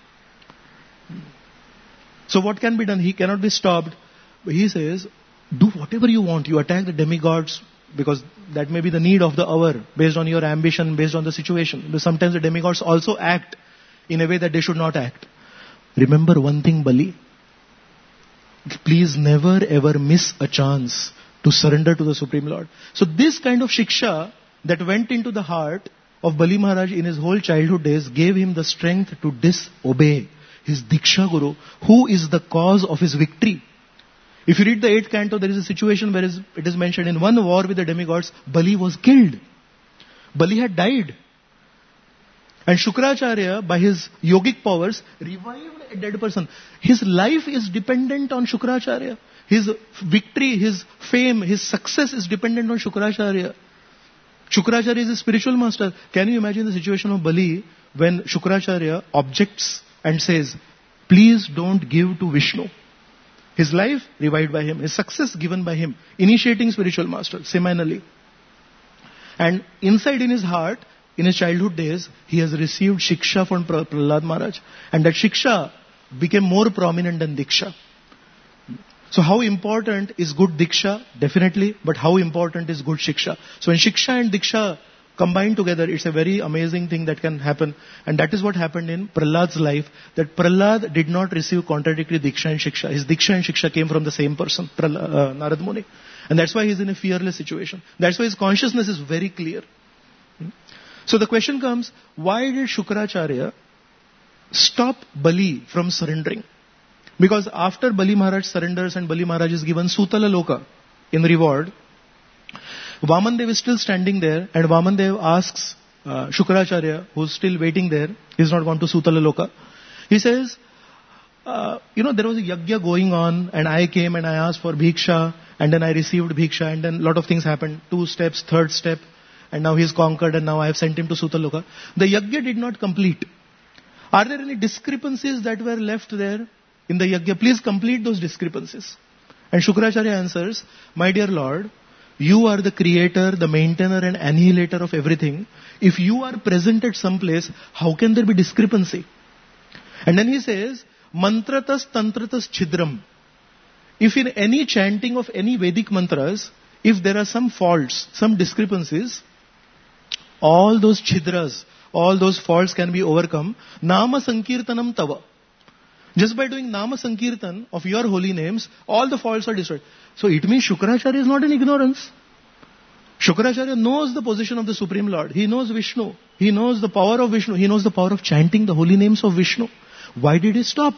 So what can be done? He cannot be stopped. But he says, do whatever you want. You attack the demigods because that may be the need of the hour based on your ambition, based on the situation. But sometimes the demigods also act in a way that they should not act. Remember one thing, Bali. Please never ever miss a chance to surrender to the Supreme Lord. So this kind of shiksha that went into the heart of Bali Maharaj in his whole childhood days gave him the strength to disobey his Diksha Guru, who is the cause of his victory. If you read the eighth canto, there is a situation where it is mentioned in one war with the demigods, Bali was killed. Bali had died. And Shukracharya, by his yogic powers, revived a dead person. His life is dependent on Shukracharya. His victory, his fame, his success is dependent on Shukracharya. Shukracharya is a spiritual master. Can you imagine the situation of Bali when Shukracharya objects and says, please don't give to Vishnu. His life revived by him. His success given by him. Initiating spiritual master, seminally. And inside in his heart, in his childhood days, he has received Shiksha from Prahlad Maharaj. And that Shiksha became more prominent than Diksha. So how important is good Diksha? Definitely. But how important is good Shiksha? So when Shiksha and Diksha combined together, it's a very amazing thing that can happen. And that is what happened in Prahlad's life. That Prahlad did not receive contradictory Diksha and Shiksha. His Diksha and Shiksha came from the same person, Prahlad, uh, Narad Muni. And that's why he's in a fearless situation. That's why his consciousness is very clear. So the question comes, why did Shukracharya stop Bali from surrendering? Because after Bali Maharaj surrenders and Bali Maharaj is given Sutala Loka in reward, Vamandev is still standing there, and Vamandev asks uh, Shukracharya, who's still waiting there, he's not gone to Sutala Loka. He says, uh, you know, there was a yajna going on, and I came and I asked for bhiksha, and then I received bhiksha, and then a lot of things happened. Two steps, third step, and now he's conquered, and now I have sent him to Sutala Loka. The yajna did not complete. Are there any discrepancies that were left there in the yajna? Please complete those discrepancies. And Shukracharya answers, my dear Lord, you are the creator, the maintainer and annihilator of everything. If you are present at some place, how can there be discrepancy? And then he says, mantratas tantratas chidram. If in any chanting of any Vedic mantras, if there are some faults, some discrepancies, all those chidras, all those faults can be overcome. Nama sankirtanam tava. Just by doing Nama Sankirtan of your holy names, all the faults are destroyed. So it means Shukracharya is not in ignorance. Shukracharya knows the position of the Supreme Lord. He knows Vishnu. He knows the power of Vishnu. He knows the power of chanting the holy names of Vishnu. Why did he stop?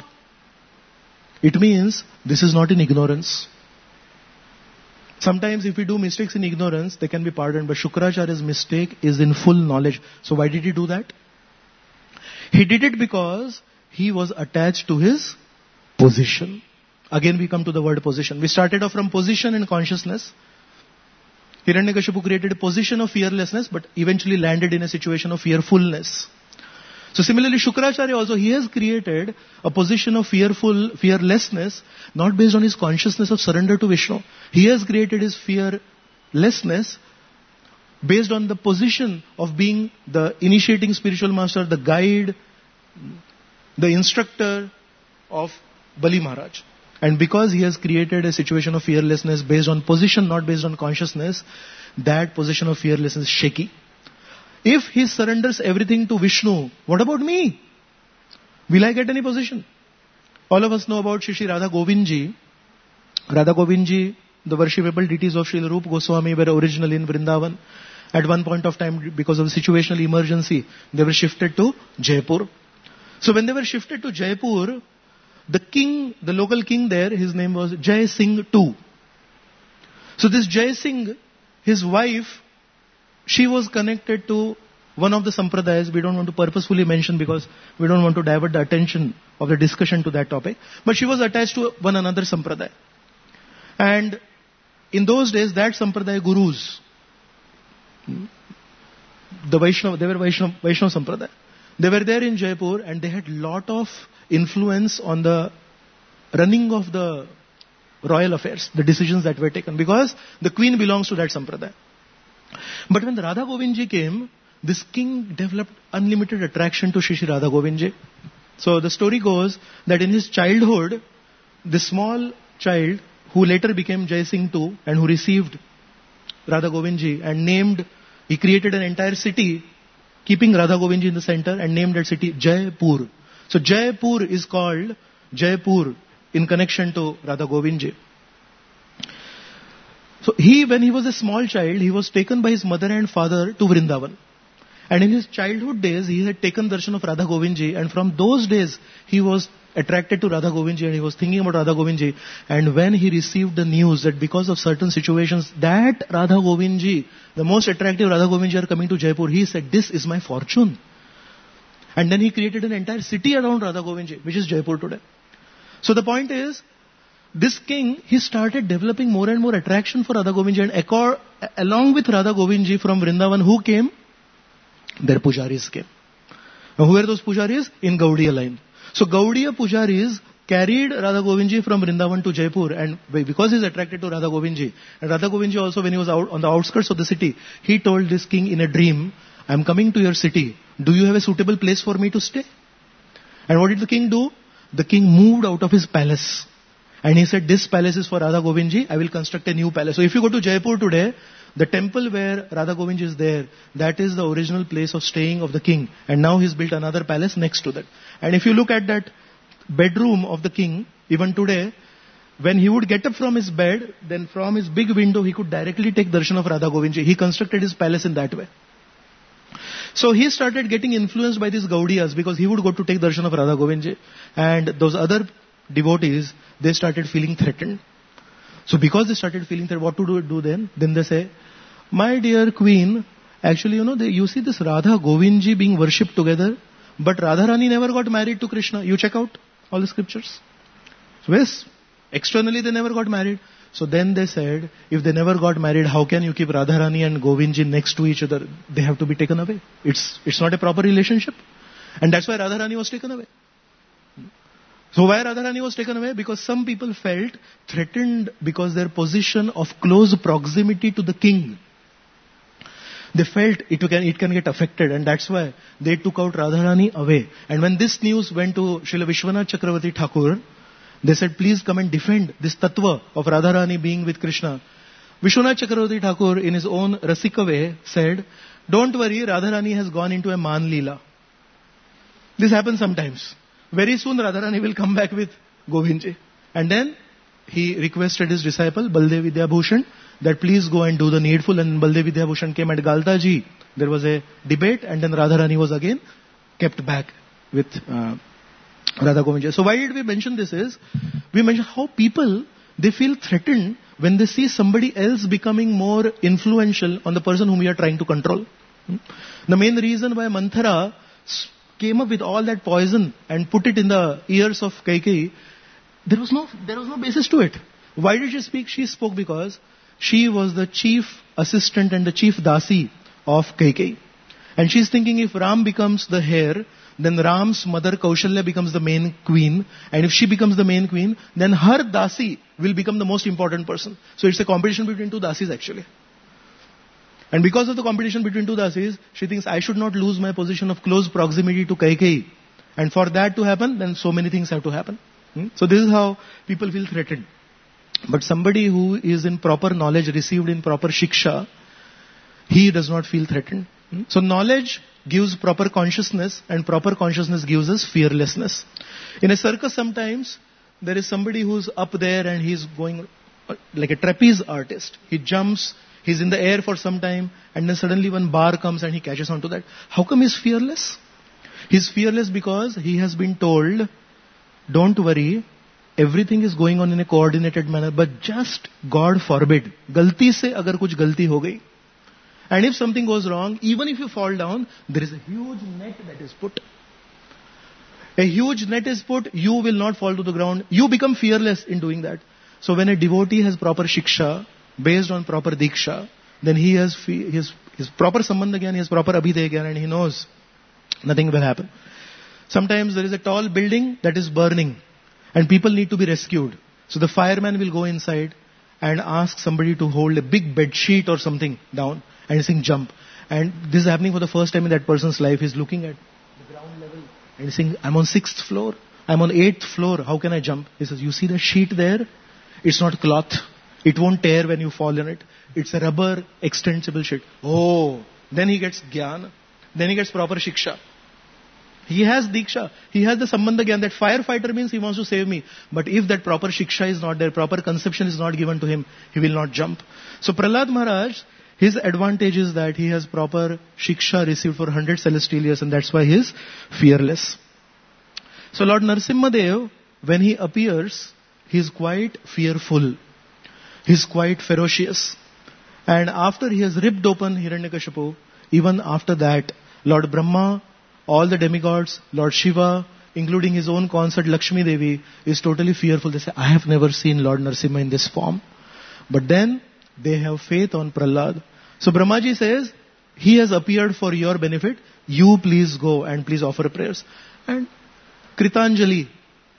It means this is not in ignorance. Sometimes if we do mistakes in ignorance, they can be pardoned. But Shukracharya's mistake is in full knowledge. So why did he do that? He did it because he was attached to his position. Again we come to the word position. We started off from position and consciousness. Hiranyakashipu created a position of fearlessness, but eventually landed in a situation of fearfulness. So similarly, Shukracharya also, he has created a position of fearful, fearlessness, not based on his consciousness of surrender to Vishnu. He has created his fearlessness based on the position of being the initiating spiritual master, the guide, the instructor of Bali Maharaj. And because he has created a situation of fearlessness based on position, not based on consciousness, that position of fearlessness is shaky. If he surrenders everything to Vishnu, what about me? Will I get any position? All of us know about Shri Shri Radha Govindji. Radha Govindji, the worshipable deities of Srila Rupa Goswami, were originally in Vrindavan. At one point of time, because of the situational emergency, they were shifted to Jaipur. So when they were shifted to Jaipur, the king, the local king there, his name was Jai Singh the Second. So this Jai Singh, his wife, she was connected to one of the sampradayas. We don't want to purposefully mention because we don't want to divert the attention of the discussion to that topic. But she was attached to one another sampradaya. And in those days, that sampradaya gurus, the Vaishnava, they were Vaishnava, Vaishnava sampradaya. They were there in Jaipur and they had lot of influence on the running of the royal affairs, the decisions that were taken, because the queen belongs to that sampradaya. But when the Radha Govindji came, this king developed unlimited attraction to Shri Shri Radha Govindji. So the story goes that in his childhood, this small child who later became Jai Singh the Second and who received Radha Govindji and named, he created an entire city keeping Radha Govindji in the center and named that city Jaipur. So Jaipur is called Jaipur in connection to Radha Govindji. So he, when he was a small child, he was taken by his mother and father to Vrindavan. And in his childhood days, he had taken darshan of Radha Govindji, and from those days, he was attracted to Radha Govindji and he was thinking about Radha Govindji. And when he received the news that because of certain situations, that Radha Govindji, the most attractive Radha Govindji are coming to Jaipur, he said, this is my fortune. And then he created an entire city around Radha Govindji, which is Jaipur today. So the point is, this king, he started developing more and more attraction for Radha Govindji, and accord, along with Radha Govindji from Vrindavan, who came? Their pujaris came. Now who were those pujaris? In Gaudiya line. So Gaudiya pujaris carried Radha Govindji from Vrindavan to Jaipur, and because he's attracted to Radha Govindji, and Radha Govindji also, when he was out on the outskirts of the city, he told this king in a dream, I'm coming to your city. Do you have a suitable place for me to stay? And what did the king do? The king moved out of his palace. And he said, this palace is for Radha Govindji, I will construct a new palace. So if you go to Jaipur today, the temple where Radha Govindji is there, that is the original place of staying of the king. And now he's built another palace next to that. And if you look at that bedroom of the king, even today, when he would get up from his bed, then from his big window, he could directly take darshan of Radha Govindji. He constructed his palace in that way. So he started getting influenced by these Gaudiyas because he would go to take darshan of Radha Govindji. And those other devotees, they started feeling threatened. So because they started feeling threatened, what to do, do then? Then they say, my dear queen, actually, you know, they, you see this Radha Govindji being worshipped together, but Radharani never got married to Krishna. You check out all the scriptures. So yes, externally they never got married. So then they said, if they never got married, how can you keep Radharani and Govindji next to each other? They have to be taken away. It's, it's not a proper relationship. And that's why Radharani was taken away. So why Radharani was taken away? Because some people felt threatened because their position of close proximity to the king. They felt it can, it can get affected, and that's why they took out Radharani away. And when this news went to Srila Vishwanath Chakravarti Thakur, they said, please come and defend this tattva of Radharani being with Krishna. Vishwanath Chakravarti Thakur, in his own Rasika way, said, don't worry, Radharani has gone into a Man Leela. This happens sometimes. Very soon Radharani will come back with Govindji. And then he requested his disciple, Baldev Vidyabhushan, that please go and do the needful. And Baldev Vidyabhushan came at Galtaji. There was a debate, and then Radharani was again kept back with uh, Radha Govindji. So why did we mention this is, we mentioned how people, they feel threatened when they see somebody else becoming more influential on the person whom we are trying to control. Hmm? The main reason why Manthara came up with all that poison and put it in the ears of Kaikeyi, there was no, there was no basis to it. Why did she speak? She spoke because she was the chief assistant and the chief dasi of Kaikeyi. And she's thinking if Ram becomes the heir, then Ram's mother Kaushalya becomes the main queen. And if she becomes the main queen, then her dasi will become the most important person. So it's a competition between two dasis actually. And because of the competition between two dasis, she thinks I should not lose my position of close proximity to Kaikeyi. And for that to happen, then so many things have to happen. Hmm? So this is how people feel threatened. But somebody who is in proper knowledge, received in proper shiksha, he does not feel threatened. Hmm? So knowledge gives proper consciousness, and proper consciousness gives us fearlessness. In a circus sometimes, there is somebody who's up there and he's going like a trapeze artist. He jumps, he's in the air for some time, and then suddenly one bar comes and he catches onto that. How come he's fearless? He's fearless because he has been told, don't worry, everything is going on in a coordinated manner, but just God forbid, galti se agar kuch galti ho gayi. And if something goes wrong, even if you fall down, there is a huge net that is put. A huge net is put, you will not fall to the ground. You become fearless in doing that. So when a devotee has proper shiksha, based on proper diksha, then he has his, his proper sambandha gyan, he has proper abhidaya gyan, and he knows nothing will happen. Sometimes there is a tall building that is burning, and people need to be rescued. So the fireman will go inside and ask somebody to hold a big bed sheet or something down, and he's saying jump. And this is happening for the first time in that person's life. He's looking at the ground level and he's saying, I'm on sixth floor, I'm on eighth floor, how can I jump? He says, you see the sheet there? It's not cloth. It won't tear when you fall in it. It's a rubber extensible sheet. Oh, then he gets jnana. Then he gets proper shiksha. He has diksha. He has the sambandha gyan. That firefighter means he wants to save me. But if that proper shiksha is not there, proper conception is not given to him, he will not jump. So Prahlad Maharaj, his advantage is that he has proper shiksha received for one hundred celestial years, and that's why he is fearless. So Lord Narasimhadev, when he appears, he is quite fearful. He is quite ferocious. And after he has ripped open Hiranyakashipu, even after that, Lord Brahma, all the demigods, Lord Shiva, including his own consort Lakshmi Devi, is totally fearful. They say, I have never seen Lord Narasimha in this form. But then they have faith on Prahlad. So Brahmaji says, he has appeared for your benefit. You please go and please offer prayers. And Kritanjali,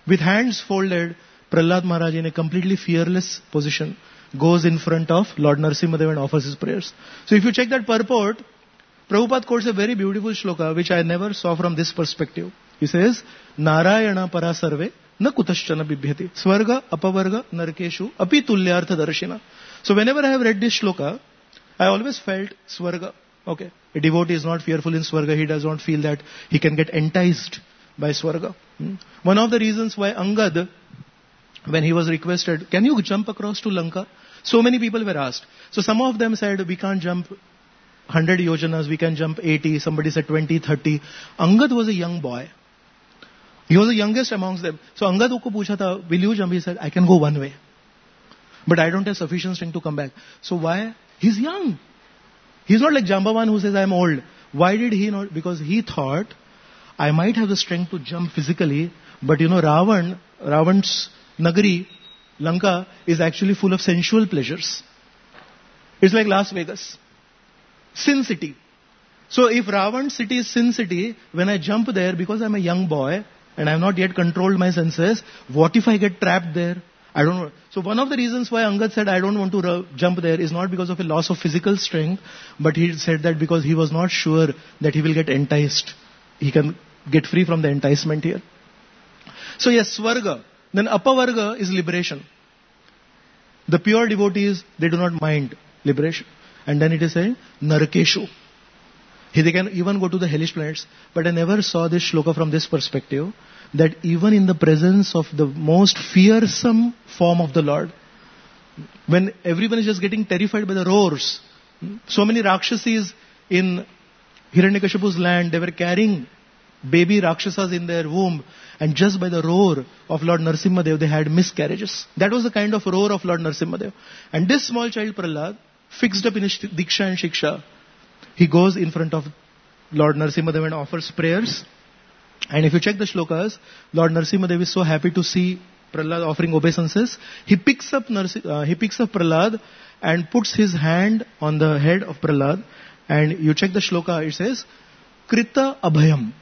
With hands folded, Prahlad Maharaj in a completely fearless position goes in front of Lord Narasimhadev and offers his prayers. So if you check that purport, Prabhupada quotes a very beautiful shloka which I never saw from this perspective. He says, Narayana parasarve na kutaschana bibhyati swarga apavarga narkeshu api tulyartha darshina. So whenever I have read this shloka, I always felt swarga. Okay, a devotee is not fearful in swarga. He does not feel that he can get enticed by swarga. Hmm? One of the reasons why Angad, when he was requested, can you jump across to Lanka? So many people were asked. So some of them said, we can't jump one hundred yojanas, we can jump eighty, somebody said twenty, thirty. Angad was a young boy. He was the youngest amongst them. So Angad ko pucha tha, will you jump? He said, I can go one way. But I don't have sufficient strength to come back. So why? He's young. He's not like Jambavan who says, I'm old. Why did he not? Because he thought, I might have the strength to jump physically, but you know, Ravan, Ravan's Nagari, Lanka, is actually full of sensual pleasures. It's like Las Vegas. Sin city. So if Ravan's city is sin city, when I jump there, because I'm a young boy, and I have not yet controlled my senses, what if I get trapped there? I don't know. So one of the reasons why Angad said, I don't want to r- jump there is not because of a loss of physical strength, but he said that because he was not sure that he will get enticed. He can get free from the enticement here. So yes, Swarga. Then Apavarga is liberation. The pure devotees, they do not mind liberation. And then it is saying, Narkeshu. He, they can even go to the hellish planets. But I never saw this shloka from this perspective, that even in the presence of the most fearsome form of the Lord, when everyone is just getting terrified by the roars, so many Rakshasis in Hiranyakashipu's land, they were carrying baby Rakshasas in their womb, and just by the roar of Lord Narasimhadev, they had miscarriages. That was the kind of roar of Lord Narasimhadev. And this small child Prahlad, fixed up in his Diksha and Shiksha, he goes in front of Lord Narasimhadev and offers prayers. And if you check the shlokas, Lord Narasimhadev is so happy to see Prahlad offering obeisances. He picks up Narsi- uh, he picks up Prahlad and puts his hand on the head of Prahlad. And you check the shloka, it says, Krita Abhayam.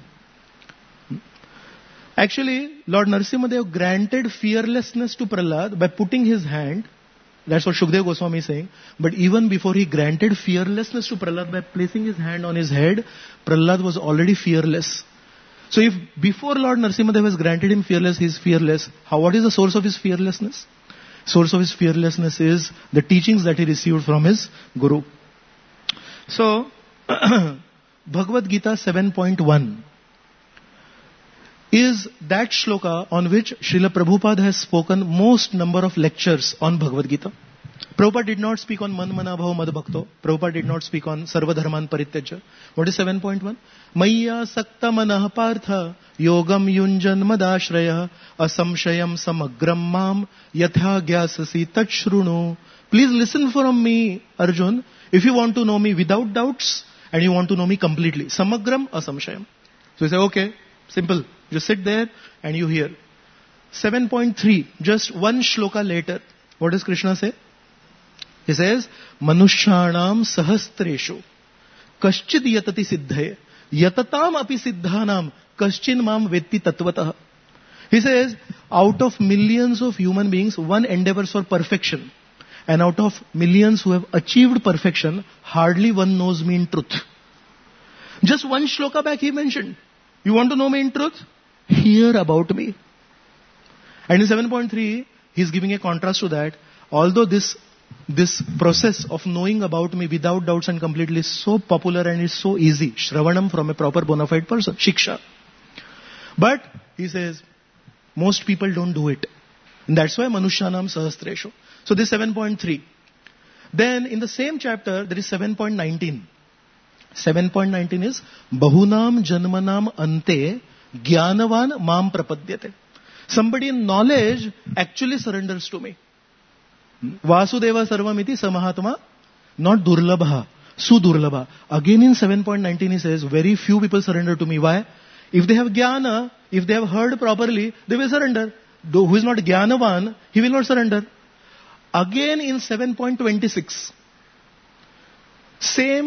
Actually, Lord Narasimhadev granted fearlessness to Prahlad by putting his hand. That's what Shukdev Goswami is saying. But even before he granted fearlessness to Prahlad by placing his hand on his head, Prahlad was already fearless. So if before Lord Narasimhadev has granted him fearless, he is fearless. How, what is the source of his fearlessness? Source of his fearlessness is the teachings that he received from his Guru. So, Bhagavad Gita seven point one is that shloka on which Srila Prabhupada has spoken most number of lectures on Bhagavad Gita. Prabhupada did not speak on Man Mana Bhava Mad Bhakto. Prabhupada did not speak on Sarva Dharman Parityajya. What is seven point one? Maya Sakta Manah Partha Yogam Yunjan Madashraya Asamshayam Samagram Mam Yatha Gyasasi Tachrunu. Please listen from me, Arjun, if you want to know me without doubts and you want to know me completely. Samagram Asamshayam. So you say, okay, simple. Just sit there and you hear. seven point three, just one shloka later. What does Krishna say? He says, Manushyanam sahastreshu kaschid yatati siddhaye yatatam api siddhanam kaschin mam vetti tatvatah. He says, out of millions of human beings, one endeavors for perfection. And out of millions who have achieved perfection, hardly one knows me in truth. Just one shloka back he mentioned. You want to know me in truth? Hear about me. And in seven point three, he's giving a contrast to that. Although this this process of knowing about me without doubts and completely is so popular and is so easy, Shravanam from a proper bona fide person, Shiksha. But, he says, most people don't do it. And that's why Manushyanam Sahastreshu. So this is seven point three. Then in the same chapter, there is seven point nineteen. seven point nineteen is Bahunam Janmanam Ante Gyanavan Mam Prapadyate. Somebody in knowledge actually surrenders to me. Vasudeva Sarvamiti Samahatma, not Durlabha, Sudurlabha. Again in seven point nineteen he says, very few people surrender to me. Why? If they have Jnana, if they have heard properly, they will surrender. Though who is not Jnanavan, he will not surrender. Again in seven point two six, same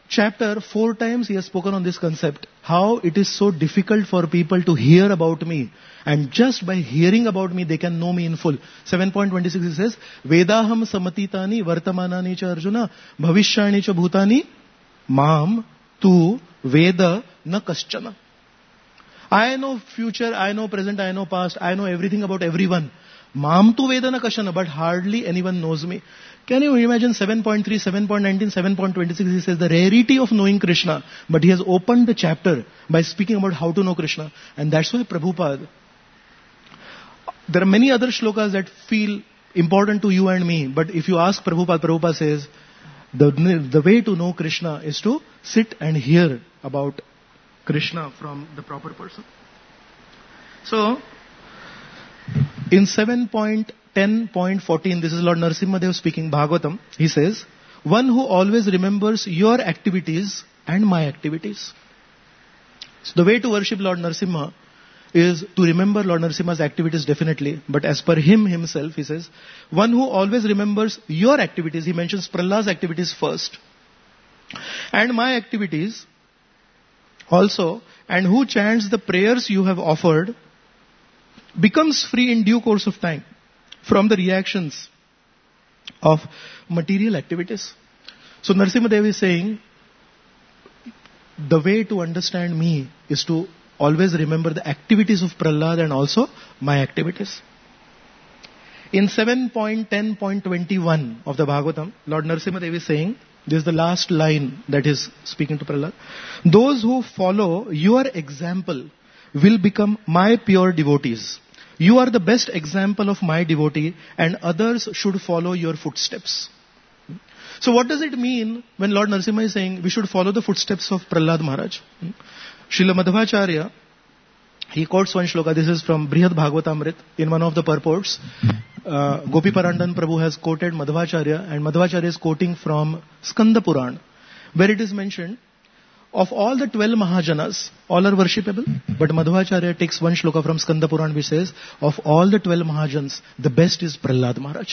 chapter, four times he has spoken on this concept. How it is so difficult for people to hear about me. And just by hearing about me, they can know me in full. seven point two six he says, Vedaham samatitani vartamanani cha Arjuna bhavishyani cha bhutani mam tu veda na kaschana. I know future, I know present, I know past, I know everything about everyone. Mam tu veda na kaschana, but hardly anyone knows me. Can you imagine seven point three, seven point one nine, seven point two six, he says the rarity of knowing Krishna. But he has opened the chapter by speaking about how to know Krishna. And that's why Prabhupada, there are many other shlokas that feel important to you and me. But if you ask Prabhupada, Prabhupada says, the, the way to know Krishna is to sit and hear about Krishna from the proper person. So, in seven point ten point fourteen, this is Lord Narasimhadev speaking, Bhagavatam, he says, one who always remembers your activities and my activities. So the way to worship Lord Narasimha is to remember Lord Narasimha's activities definitely. But as per him himself, he says, one who always remembers your activities, he mentions Prahlad's activities first, and my activities also, and who chants the prayers you have offered, becomes free in due course of time from the reactions of material activities. So Narasimhadev is saying, the way to understand me is to always remember the activities of Prahlad and also my activities. In seven point ten point twenty-one of the Bhagavatam, Lord Narasimhadev is saying, this is the last line that is speaking to Prahlad. Those who follow your example will become my pure devotees. You are the best example of my devotee and others should follow your footsteps. So what does it mean when Lord Narasimha is saying we should follow the footsteps of Prahlad Maharaj? Srila Madhvacharya, he quotes one shloka, this is from Brihad Bhagavatamrit, in one of the purports. Uh, Gopi Parandan Prabhu has quoted Madhvacharya, and Madhvacharya is quoting from Skanda Puran, where it is mentioned, of all the twelve Mahajanas, all are worshipable, but Madhvacharya takes one shloka from Skanda Puran which says, of all the twelve Mahajans, the best is Prahlad Maharaj.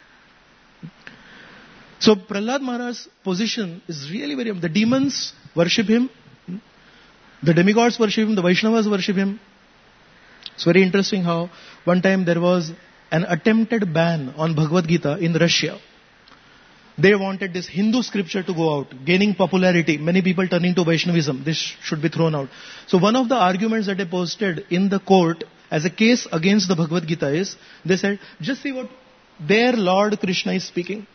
So Prahlad Maharaj's position is really very, the demons worship him, the demigods worship him, the Vaishnavas worship him. It's very interesting how one time there was an attempted ban on Bhagavad Gita in Russia. They wanted this Hindu scripture to go out, gaining popularity, many people turning to Vaishnavism. This should be thrown out. So one of the arguments that they posted in the court as a case against the Bhagavad Gita is, they said, just see what their Lord Krishna is speaking.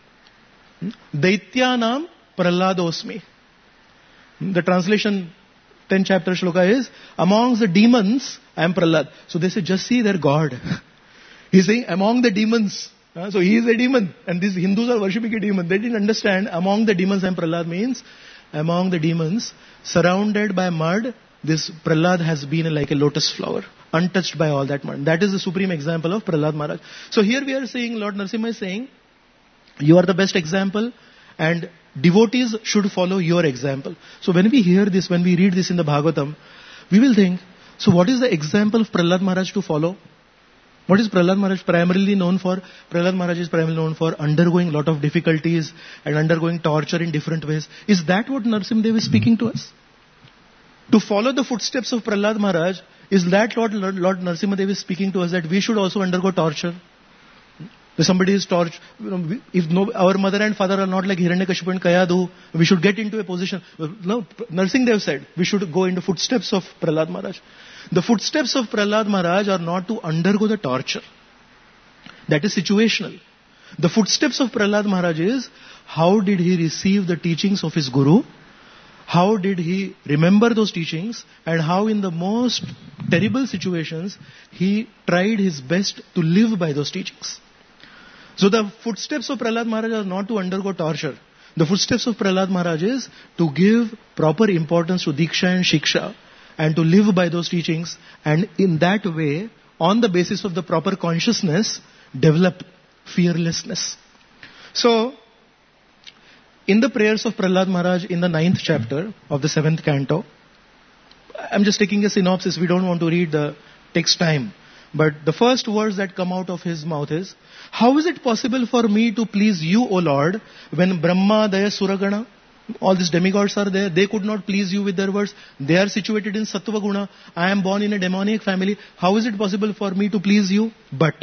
Daityanam Prahladosmi. The translation, tenth chapter shloka is, amongst the demons, I am Prahlad. So they say, just see their God. He's saying, among the demons. Uh, so he is a demon. And these Hindus are worshipping a demon. They didn't understand, among the demons I am Prahlad means, among the demons, surrounded by mud, this Prahlad has been like a lotus flower, untouched by all that mud. That is the supreme example of Prahlad Maharaj. So here we are saying, Lord Narasimha is saying, you are the best example and devotees should follow your example. So when we hear this, when we read this in the Bhagavatam, we will think, so what is the example of Prahlad Maharaj to follow? What is Prahlad Maharaj primarily known for? Prahlad Maharaj is primarily known for undergoing a lot of difficulties and undergoing torture in different ways. Is that what Narasimhadev is speaking to us? To follow the footsteps of Prahlad Maharaj, is that what Lord, Lord Narasimhadev is speaking to us, that we should also undergo torture? If somebody is tortured, you know, if no, our mother and father are not like Hiranyakashipu and Kayadu, we should get into a position. No, Narasimhadev said, we should go into footsteps of Prahlad Maharaj. The footsteps of Prahlad Maharaj are not to undergo the torture. That is situational. The footsteps of Prahlad Maharaj is, how did he receive the teachings of his Guru? How did he remember those teachings? And how in the most terrible situations, he tried his best to live by those teachings. So the footsteps of Prahlad Maharaj are not to undergo torture. The footsteps of Prahlad Maharaj is to give proper importance to Diksha and Shiksha and to live by those teachings, and in that way, on the basis of the proper consciousness, develop fearlessness. So, in the prayers of Prahlad Maharaj in the ninth chapter of the seventh canto, I'm just taking a synopsis, we don't want to read the text time. But the first words that come out of his mouth is, how is it possible for me to please you, O Lord, when Brahma, Daya, Suragana, All these demigods are there. They could not please you with their words. They are situated in Sattva Guna. I am born in a demoniac family. How is it possible for me to please you? But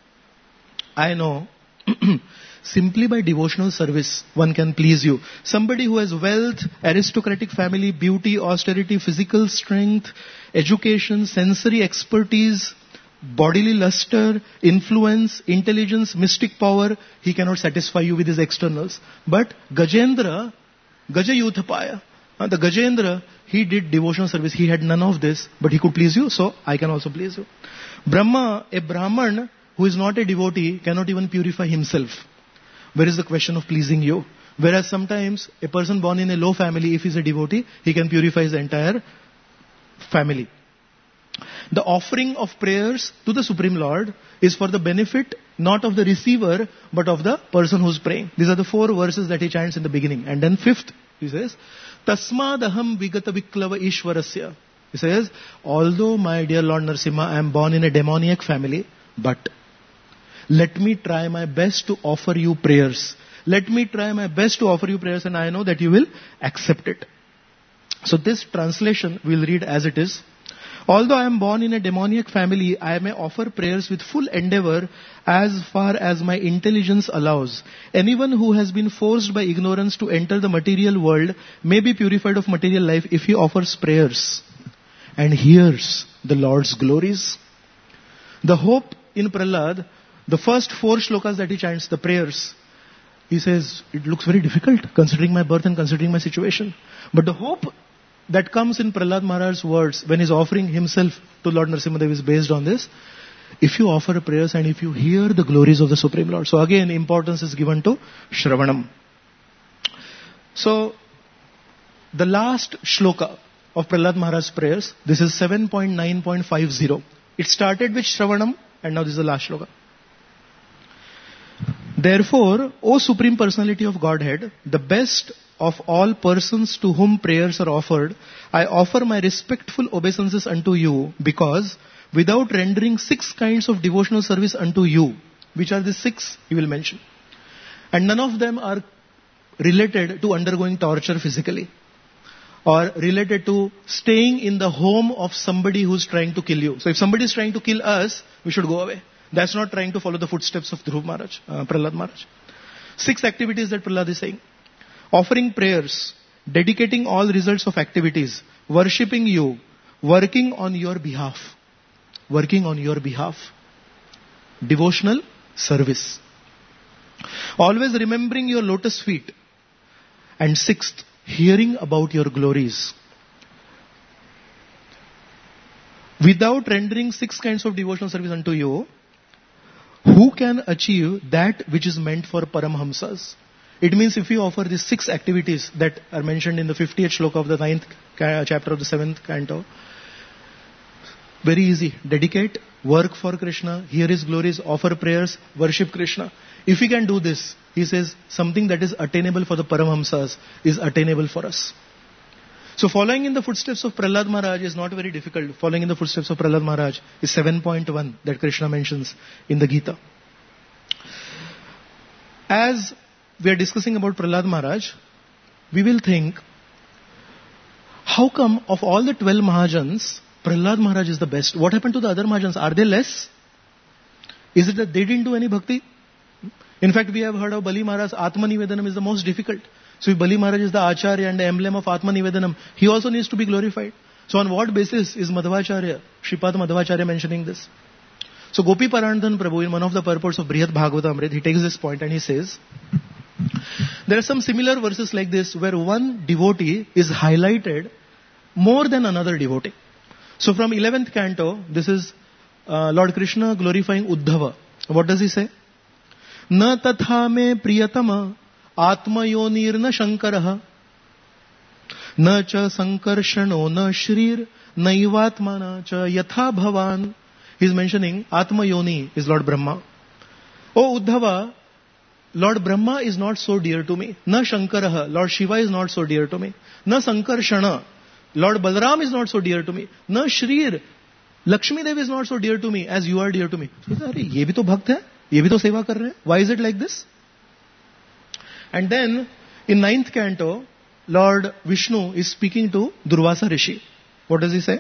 I know simply by devotional service one can please you. Somebody who has wealth, aristocratic family, beauty, austerity, physical strength, education, sensory expertise, bodily luster, influence, intelligence, mystic power, he cannot satisfy you with his externals. But Gajendra, Gajayuthapaya, uh, the Gajendra, he did devotional service. He had none of this, but he could please you, so I can also please you. Brahma, a Brahman who is not a devotee, cannot even purify himself. Where is the question of pleasing you? Whereas sometimes a person born in a low family, if he is a devotee, he can purify his entire family. The offering of prayers to the Supreme Lord is for the benefit not of the receiver, but of the person who is praying. These are the four verses that he chants in the beginning. And then fifth, he says, Tasmadaham vigata viklava ishwarasya. He says, although my dear Lord Narasimha, I am born in a demoniac family, but let me try my best to offer you prayers. Let me try my best to offer you prayers, and I know that you will accept it. So this translation we'll read as it is. Although I am born in a demoniac family, I may offer prayers with full endeavor as far as my intelligence allows. Anyone who has been forced by ignorance to enter the material world may be purified of material life if he offers prayers and hears the Lord's glories. The hope in Prahlad, the first four shlokas that he chants, the prayers, he says, it looks very difficult considering my birth and considering my situation. But the hope that comes in Prahlad Maharaj's words when he's offering himself to Lord Narasimhadev is based on this. If you offer prayers and if you hear the glories of the Supreme Lord. So again, importance is given to Shravanam. So, the last shloka of Prahlad Maharaj's prayers, this is seven point nine point five zero. It started with Shravanam and now this is the last shloka. Therefore, O Supreme Personality of Godhead, the best of all persons to whom prayers are offered, I offer my respectful obeisances unto you, because without rendering six kinds of devotional service unto you, which are the six he will mention, and none of them are related to undergoing torture physically, or related to staying in the home of somebody who's trying to kill you. So if somebody is trying to kill us, we should go away. That's not trying to follow the footsteps of Dhruv Maharaj, uh, Prahlad Maharaj. Six activities that Prahlad is saying. Offering prayers, dedicating all results of activities, worshipping you, working on your behalf. Working on your behalf. Devotional service. Always remembering your lotus feet. And sixth, hearing about your glories. Without rendering six kinds of devotional service unto you, who can achieve that which is meant for Paramhamsas? It means if you offer these six activities that are mentioned in the fiftieth shloka of the ninth chapter of the seventh canto, very easy. Dedicate, work for Krishna, hear His glories, offer prayers, worship Krishna. If we can do this, he says, something that is attainable for the Paramhamsas is attainable for us. So following in the footsteps of Prahlad Maharaj is not very difficult. Following in the footsteps of Prahlad Maharaj is seven point one that Krishna mentions in the Gita. As we are discussing about Prahlad Maharaj, we will think, how come of all the twelve Mahajans, Prahlad Maharaj is the best? What happened to the other Mahajans? Are they less? Is it that they didn't do any bhakti? In fact, we have heard of Bali Maharaj, Atma Nivedanam is the most difficult. So if Bali Maharaj is the Acharya and the emblem of Atma Nivedanam, he also needs to be glorified. So on what basis is Madhvacharya, Shripad Madhvacharya mentioning this? So Gopi Parandhan Prabhu, in one of the purports of Brihad Bhagavatamrita, he takes this point and he says, there are some similar verses like this where one devotee is highlighted more than another devotee. So from eleventh canto, this is uh, Lord Krishna glorifying Uddhava. What does he say? Na tatha me priyatama atma yonirna shankaraha na cha sankarshano na shrir naivatmana cha yatha bhavan. He is mentioning Atma Yoni is Lord Brahma. Oh Uddhava, Lord Brahma is not so dear to me. Na Shankaraha, Lord Shiva is not so dear to me. Na Sankarshana, Lord Balaram is not so dear to me. Na Shrir, Lakshmi Devi is not so dear to me as you are dear to me. So, ye bhi to bhakt hai, ye bhi to seva kar rahe. Why is it like this? And then, in ninth canto, Lord Vishnu is speaking to Durvasa Rishi. What does he say?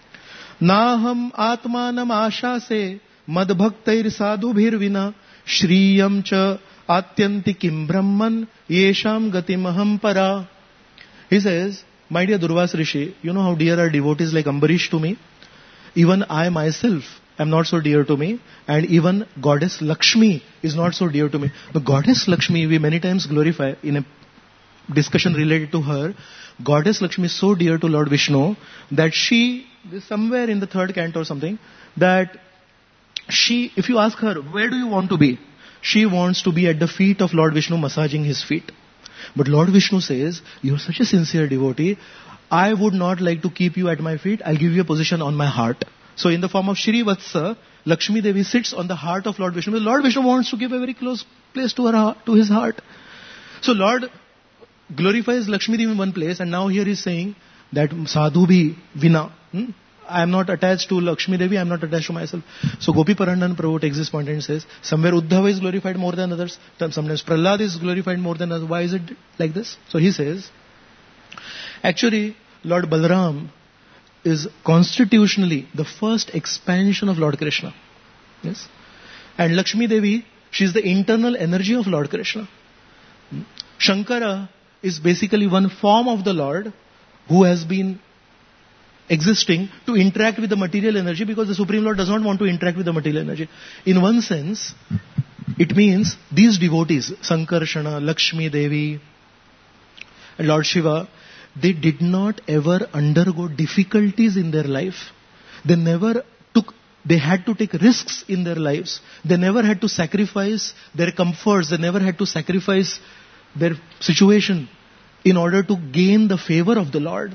Naham atmanam ashase madbhaktair sadhubhir vina shriyam cha atyantikim brahman yesham gatimaham para. He says, my dear Durvasa Rishi, you know how dear are devotees like Ambarish to me? Even I myself am not so dear to me, and even Goddess Lakshmi is not so dear to me. The Goddess Lakshmi we many times glorify in a discussion related to her. Goddess Lakshmi is so dear to Lord Vishnu that she, somewhere in the third canto or something, that she, if you ask her, where do you want to be? She wants to be at the feet of Lord Vishnu, massaging his feet. But Lord Vishnu says, you are such a sincere devotee, I would not like to keep you at my feet, I'll give you a position on my heart. So in the form of Shri Vatsa, Lakshmi Devi sits on the heart of Lord Vishnu. Lord Vishnu wants to give a very close place to her, to his heart. So Lord glorifies Lakshmi Devi in one place, and now here he is saying that sadhu bhi vina. Hmm? I am not attached to Lakshmi Devi, I am not attached to myself. So Gopi Parandan Prabhu takes this point and says, somewhere Uddhava is glorified more than others, sometimes Prahlad is glorified more than others. Why is it like this? So he says, actually Lord Balaram is constitutionally the first expansion of Lord Krishna. Yes? And Lakshmi Devi, she is the internal energy of Lord Krishna. Shankara is basically one form of the Lord who has been existing to interact with the material energy, because the Supreme Lord does not want to interact with the material energy. In one sense, it means these devotees, Sankarshana, Lakshmi Devi, and Lord Shiva, they did not ever undergo difficulties in their life. They never took, they had to take risks in their lives. They never had to sacrifice their comforts. They never had to sacrifice their situation in order to gain the favor of the Lord.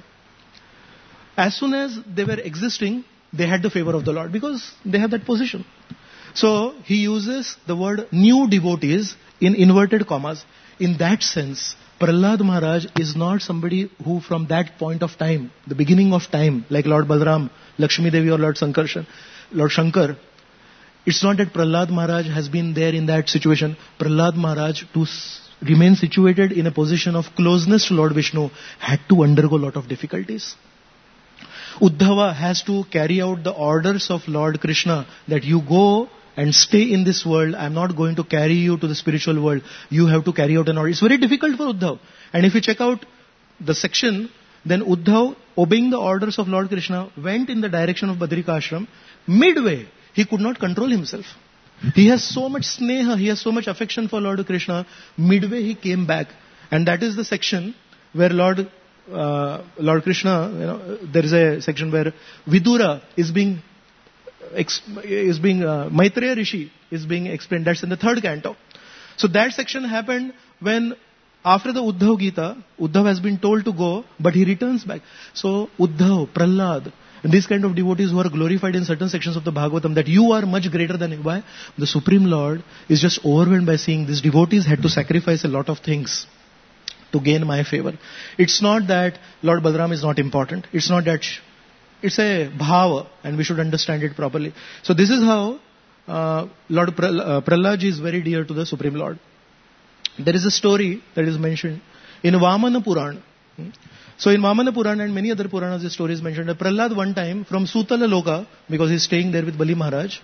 As soon as they were existing, they had the favor of the Lord because they have that position. So he uses the word new devotees in inverted commas. In that sense, Prahlad Maharaj is not somebody who from that point of time, the beginning of time, like Lord Balaram, Lakshmi Devi or Lord Sankarshan, Lord Shankar, it's not that Prahlad Maharaj has been there in that situation. Prahlad Maharaj, to s- remain situated in a position of closeness to Lord Vishnu, had to undergo a lot of difficulties. Uddhava has to carry out the orders of Lord Krishna that you go and stay in this world. I am not going to carry you to the spiritual world. You have to carry out an order. It's very difficult for Uddhav. And if you check out the section, then Uddhav, obeying the orders of Lord Krishna, went in the direction of Badrika Ashram. Midway, he could not control himself. He has so much sneha, he has so much affection for Lord Krishna. Midway, he came back. And that is the section where Lord Uh, Lord Krishna, you know, there is a section where Vidura is being, is being, uh, Maitreya Rishi is being explained. That's in the third canto. So that section happened when, after the Uddhav Gita, Uddhav has been told to go, but he returns back. So Uddhav, Prahlad, and these kind of devotees who are glorified in certain sections of the Bhagavatam, that you are much greater than, why? The Supreme Lord is just overwhelmed by seeing these devotees had to sacrifice a lot of things to gain my favor. It's not that Lord Balaram is not important. It's not that, sh- it's a bhava, and we should understand it properly. So this is how uh, Lord Prah- uh, Prahlad is very dear to the Supreme Lord. There is a story that is mentioned in Vamana Purana. So in Vamana Purana and many other Puranas, this story is mentioned that Prahlad one time from Sutala Loka, because he's staying there with Bali Maharaj,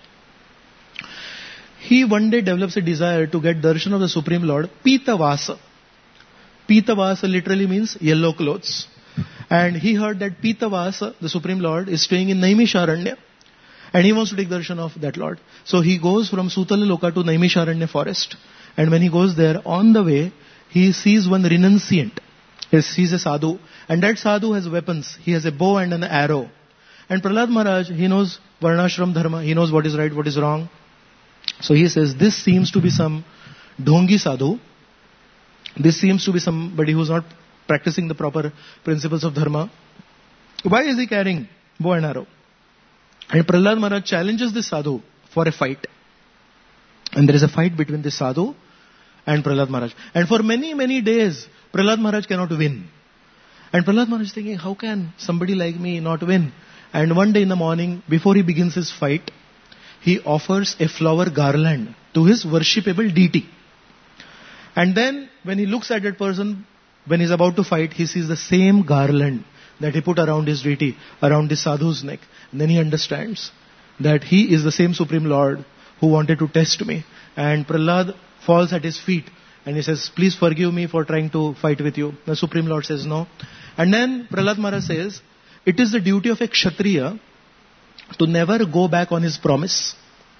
he one day develops a desire to get darshan of the Supreme Lord, Pita Vasa. Pita Vasa literally means yellow clothes. And he heard that Pita Vasa, the Supreme Lord, is staying in Naimisharanya. And he wants to take darshan of that Lord. So he goes from Sutala Loka to Naimisharanya forest. And when he goes there, on the way, he sees one renunciant. He sees a sadhu. And that sadhu has weapons. He has a bow and an arrow. And Prahlad Maharaj, he knows Varnashram Dharma. He knows what is right, what is wrong. So he says, this seems to be some dhongi sadhu. This seems to be somebody who is not practicing the proper principles of dharma. Why is he carrying bow and arrow? And Prahlad Maharaj challenges this sadhu for a fight. And there is a fight between this sadhu and Prahlad Maharaj. And for many, many days, Prahlad Maharaj cannot win. And Prahlad Maharaj is thinking, how can somebody like me not win? And one day in the morning, before he begins his fight, he offers a flower garland to his worshipable deity. And then, when he looks at that person, when he's about to fight, he sees the same garland that he put around his deity, around the sadhu's neck. And then he understands that he is the same Supreme Lord who wanted to test me. And Prahlad falls at his feet and he says, please forgive me for trying to fight with you. The Supreme Lord says no. And then Prahlad Maharaj says, it is the duty of a Kshatriya to never go back on his promise.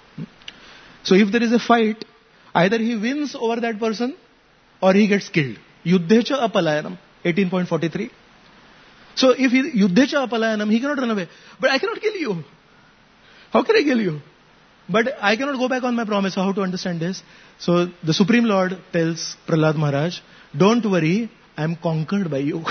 So if there is a fight, either he wins over that person or he gets killed. Yuddhecha apalayanam, eighteen point four three. So if he, Yuddhecha apalayanam, he cannot run away. But I cannot kill you. How can I kill you? But I cannot go back on my promise. So how to understand this? So the Supreme Lord tells Prahlad Maharaj, don't worry, I am conquered by you.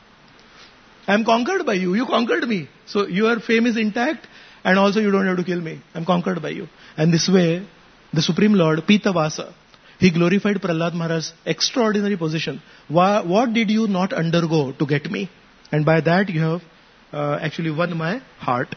I am conquered by you. You conquered me. So your fame is intact and also you don't have to kill me. I am conquered by you. And this way, the Supreme Lord, Pitavasa, he glorified Prahlad Maharaj's extraordinary position. Wha- what did you not undergo to get me? And by that you have uh, actually won my heart.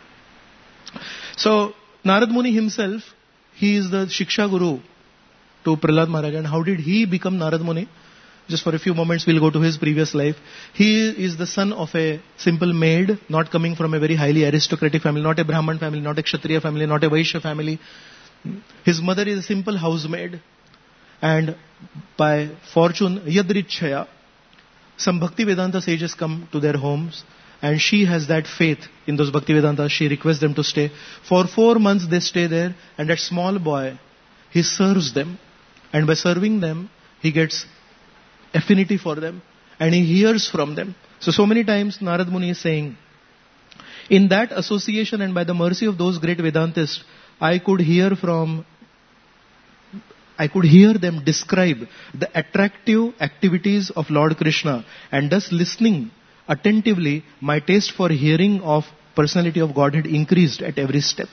So Narad Muni himself, he is the Shiksha Guru to Prahlad Maharaj. And how did he become Narad Muni? Just for a few moments we'll go to his previous life. He is the son of a simple maid, not coming from a very highly aristocratic family, not a Brahman family, not a Kshatriya family, not a Vaishya family. His mother is a simple housemaid. And by fortune, Yadrichaya, some Bhakti Vedanta sages come to their homes and she has that faith in those Bhakti Vedantas. She requests them to stay. For four months they stay there and that small boy, he serves them. And by serving them, he gets affinity for them and he hears from them. So, so many times Narad Muni is saying, in that association and by the mercy of those great Vedantists, I could hear from, I could hear them describe the attractive activities of Lord Krishna, and thus listening attentively, my taste for hearing of personality of Godhead increased at every step.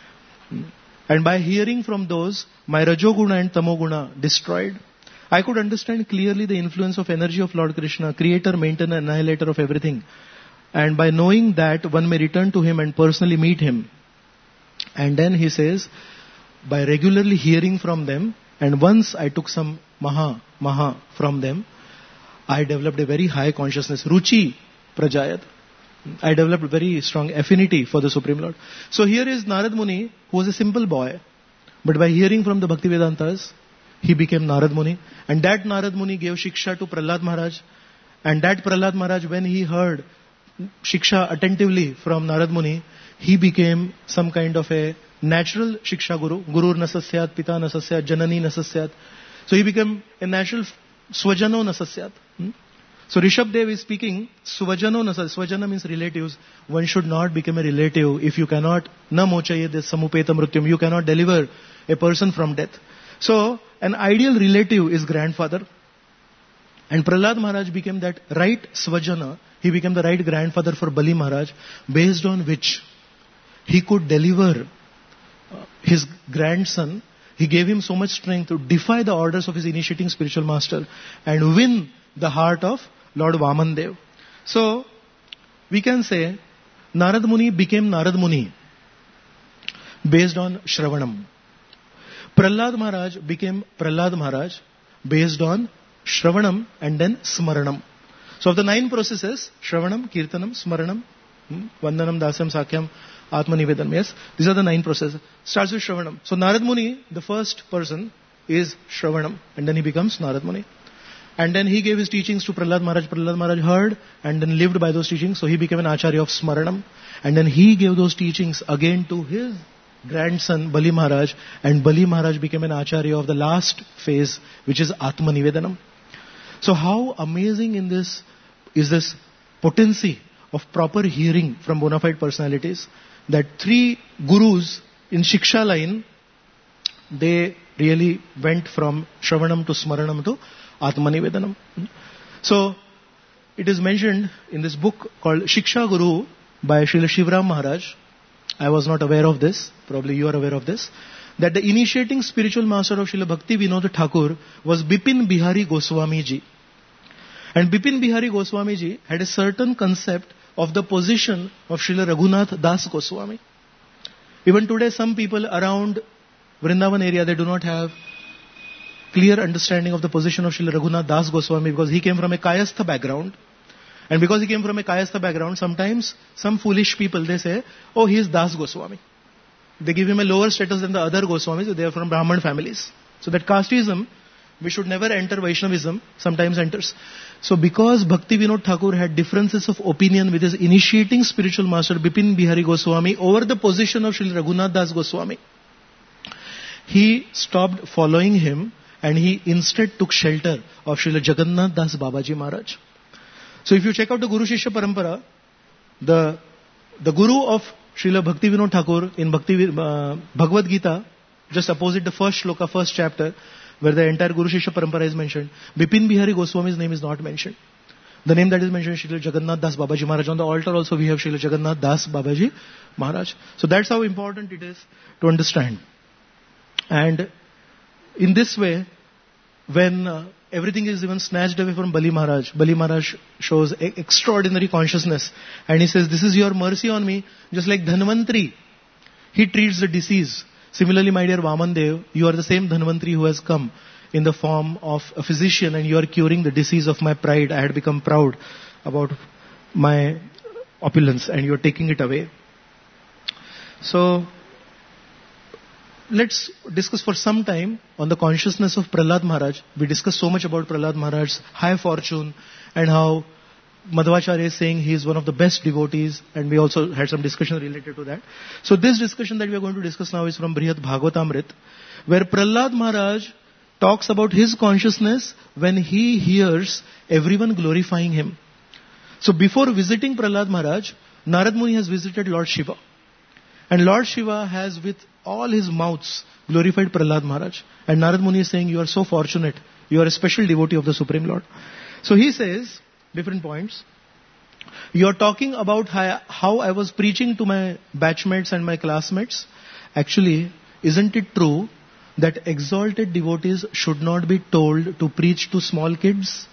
And by hearing from those, my Rajoguna and Tamoguna destroyed. I could understand clearly the influence of energy of Lord Krishna, creator, maintainer, annihilator of everything. And by knowing that, one may return to him and personally meet him. And then he says, by regularly hearing from them, and once I took some Maha, Maha from them, I developed a very high consciousness, Ruchi Prajayat. I developed very strong affinity for the Supreme Lord. So here is Narad Muni, who was a simple boy. But by hearing from the Bhakti Vedantas, he became Narad Muni. And that Narad Muni gave Shiksha to Prahlad Maharaj. And that Prahlad Maharaj, when he heard Shiksha attentively from Narad Muni, he became some kind of a natural Shiksha Guru. Gurur nasasyat, Pita nasasyat, Janani nasasyat. So he became a natural Swajano nasasyat. Hmm? So Rishabh Dev is speaking, Swajano nasasyat. Swajana means relatives. One should not become a relative if you cannot, na mochayed samupeta mrutyam, you cannot deliver a person from death. So an ideal relative is grandfather. And Prahlad Maharaj became that right Swajana. He became the right grandfather for Bali Maharaj, based on which he could deliver uh, his grandson. He gave him so much strength to defy the orders of his initiating spiritual master and win the heart of Lord Vaman Dev. So, we can say Narad Muni became Narad Muni based on Shravanam. Prahlad Maharaj became Prahlad Maharaj based on Shravanam and then Smaranam. So of the nine processes, Shravanam, Kirtanam, Smaranam, hmm, Vandanam, Dasam, Sakyam, Atmanivedanam. Yes, these are the nine processes. Starts with Shravanam. So Narad Muni, the first person, is Shravanam. And then he becomes Narad Muni. And then he gave his teachings to Prahlad Maharaj. Prahlad Maharaj heard and then lived by those teachings. So he became an Acharya of Smaranam. And then he gave those teachings again to his grandson Bali Maharaj. And Bali Maharaj became an Acharya of the last phase, which is Atmanivedanam. So how amazing in this is this potency of proper hearing from bona fide personalities, that three gurus in Shiksha line, they really went from Shravanam to Smaranam to Atmanivedanam. So it is mentioned in this book called Shiksha Guru by Srila Shivram Maharaj. I was not aware of this, probably you are aware of this, that the initiating spiritual master of Srila Bhakti Vinod Thakur was Bipin Bihari Goswami ji. And Bipin Bihari Goswami ji had a certain concept of the position of Srila Raghunath Das Goswami. Even today some people around Vrindavan area, they do not have clear understanding of the position of Srila Raghunath Das Goswami, because he came from a Kayastha background. And because he came from a Kayastha background, sometimes some foolish people, they say, oh, he is Das Goswami. They give him a lower status than the other Goswamis. They are from Brahman families. So that casteism, we should never enter Vaishnavism, sometimes enters. So because Bhakti Vinod Thakur had differences of opinion with his initiating spiritual master Bipin Bihari Goswami over the position of Srila Raghunath Das Goswami, he stopped following him and he instead took shelter of Srila Jagannath Das Babaji Maharaj. So if you check out the Guru Shishya Parampara, the, the Guru of Srila Bhakti Vinod Thakur in Bhakti, uh, Bhagavad Gita, just opposite the first shloka, first chapter, where the entire Guru Shishya Parampara is mentioned, Bipin Bihari Goswami's name is not mentioned. The name that is mentioned is Srila Jagannath Das Babaji Maharaj. On the altar also we have Srila Jagannath Das Babaji Maharaj. So that's how important it is to understand. And in this way, when uh, everything is even snatched away from Bali Maharaj, Bali Maharaj shows a- extraordinary consciousness. And he says, this is your mercy on me, just like Dhanvantri. He treats the disease. Similarly, my dear Vaman Dev, you are the same Dhanvantri who has come in the form of a physician and you are curing the disease of my pride. I had become proud about my opulence and you are taking it away. So, let's discuss for some time on the consciousness of Prahlad Maharaj. We discussed so much about Prahlad Maharaj's high fortune and how Madhvacharya is saying he is one of the best devotees, and we also had some discussion related to that. So this discussion that we are going to discuss now is from Brihad Bhagavatamrit, where Prahlad Maharaj talks about his consciousness when he hears everyone glorifying him. So before visiting Prahlad Maharaj, Narad Muni has visited Lord Shiva. And Lord Shiva has with all his mouths glorified Prahlad Maharaj. And Narad Muni is saying, you are so fortunate. You are a special devotee of the Supreme Lord. So he says, different points. You are talking about how, how I was preaching to my batchmates and my classmates. Actually, isn't it true that exalted devotees should not be told to preach to small kids?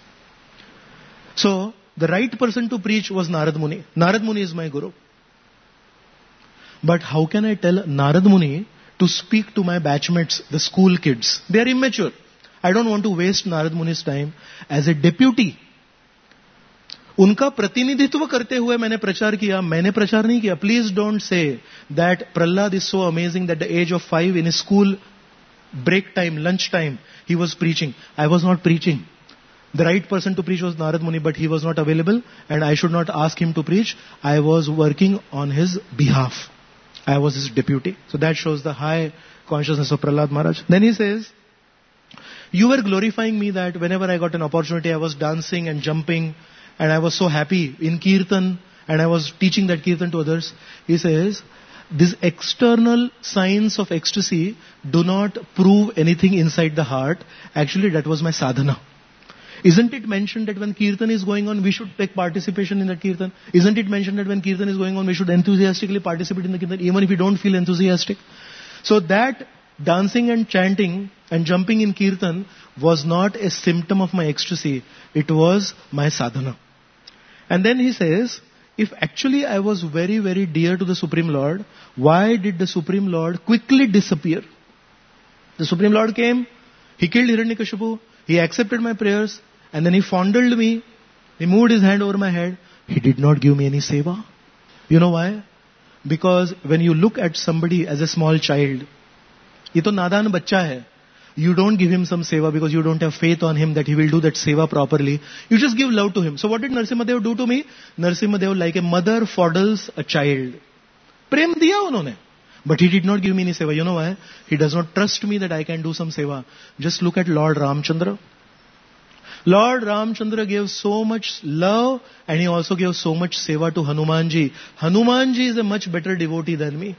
So, the right person to preach was Narad Muni. Narad Muni is my guru. But how can I tell Narad Muni to speak to my batchmates, the school kids? They are immature. I don't want to waste Narad Muni's time. As a deputy, उनका प्रतिनिधित्व करते हुए मैंने प्रचार किया, मैंने प्रचार नहीं किया. Please don't say that Prahlad is so amazing that at the age of five in his school break time, lunch time, he was preaching. I was not preaching. The right person to preach was Narad Muni, but he was not available and I should not ask him to preach. I was working on his behalf. I was his deputy. So that shows the high consciousness of Prahlad Maharaj. Then he says, you were glorifying me that whenever I got an opportunity, I was dancing and jumping and I was so happy in Kirtan and I was teaching that Kirtan to others. He says, these external signs of ecstasy do not prove anything inside the heart. Actually, that was my sadhana. Isn't it mentioned that when Kirtan is going on, we should take participation in that Kirtan? Isn't it mentioned that when Kirtan is going on, we should enthusiastically participate in the Kirtan, even if we don't feel enthusiastic? So that dancing and chanting and jumping in Kirtan was not a symptom of my ecstasy. It was my sadhana. And then he says, if actually I was very, very dear to the Supreme Lord, why did the Supreme Lord quickly disappear? The Supreme Lord came, he killed Hiranyakashipu, he accepted my prayers, and then he fondled me, he moved his hand over my head. He did not give me any seva. You know why? Because when you look at somebody as a small child, ye to nadan bachcha hai. You don't give him some seva because you don't have faith on him that he will do that seva properly. You just give love to him. So what did Narasimha do to me? Narasimha, like a mother, fondles a child. Prem diya unhone. But he did not give me any seva. You know why? He does not trust me that I can do some seva. Just look at Lord Ramchandra. Lord Ramchandra gave so much love and he also gave so much seva to Hanumanji. Hanumanji is a much better devotee than me.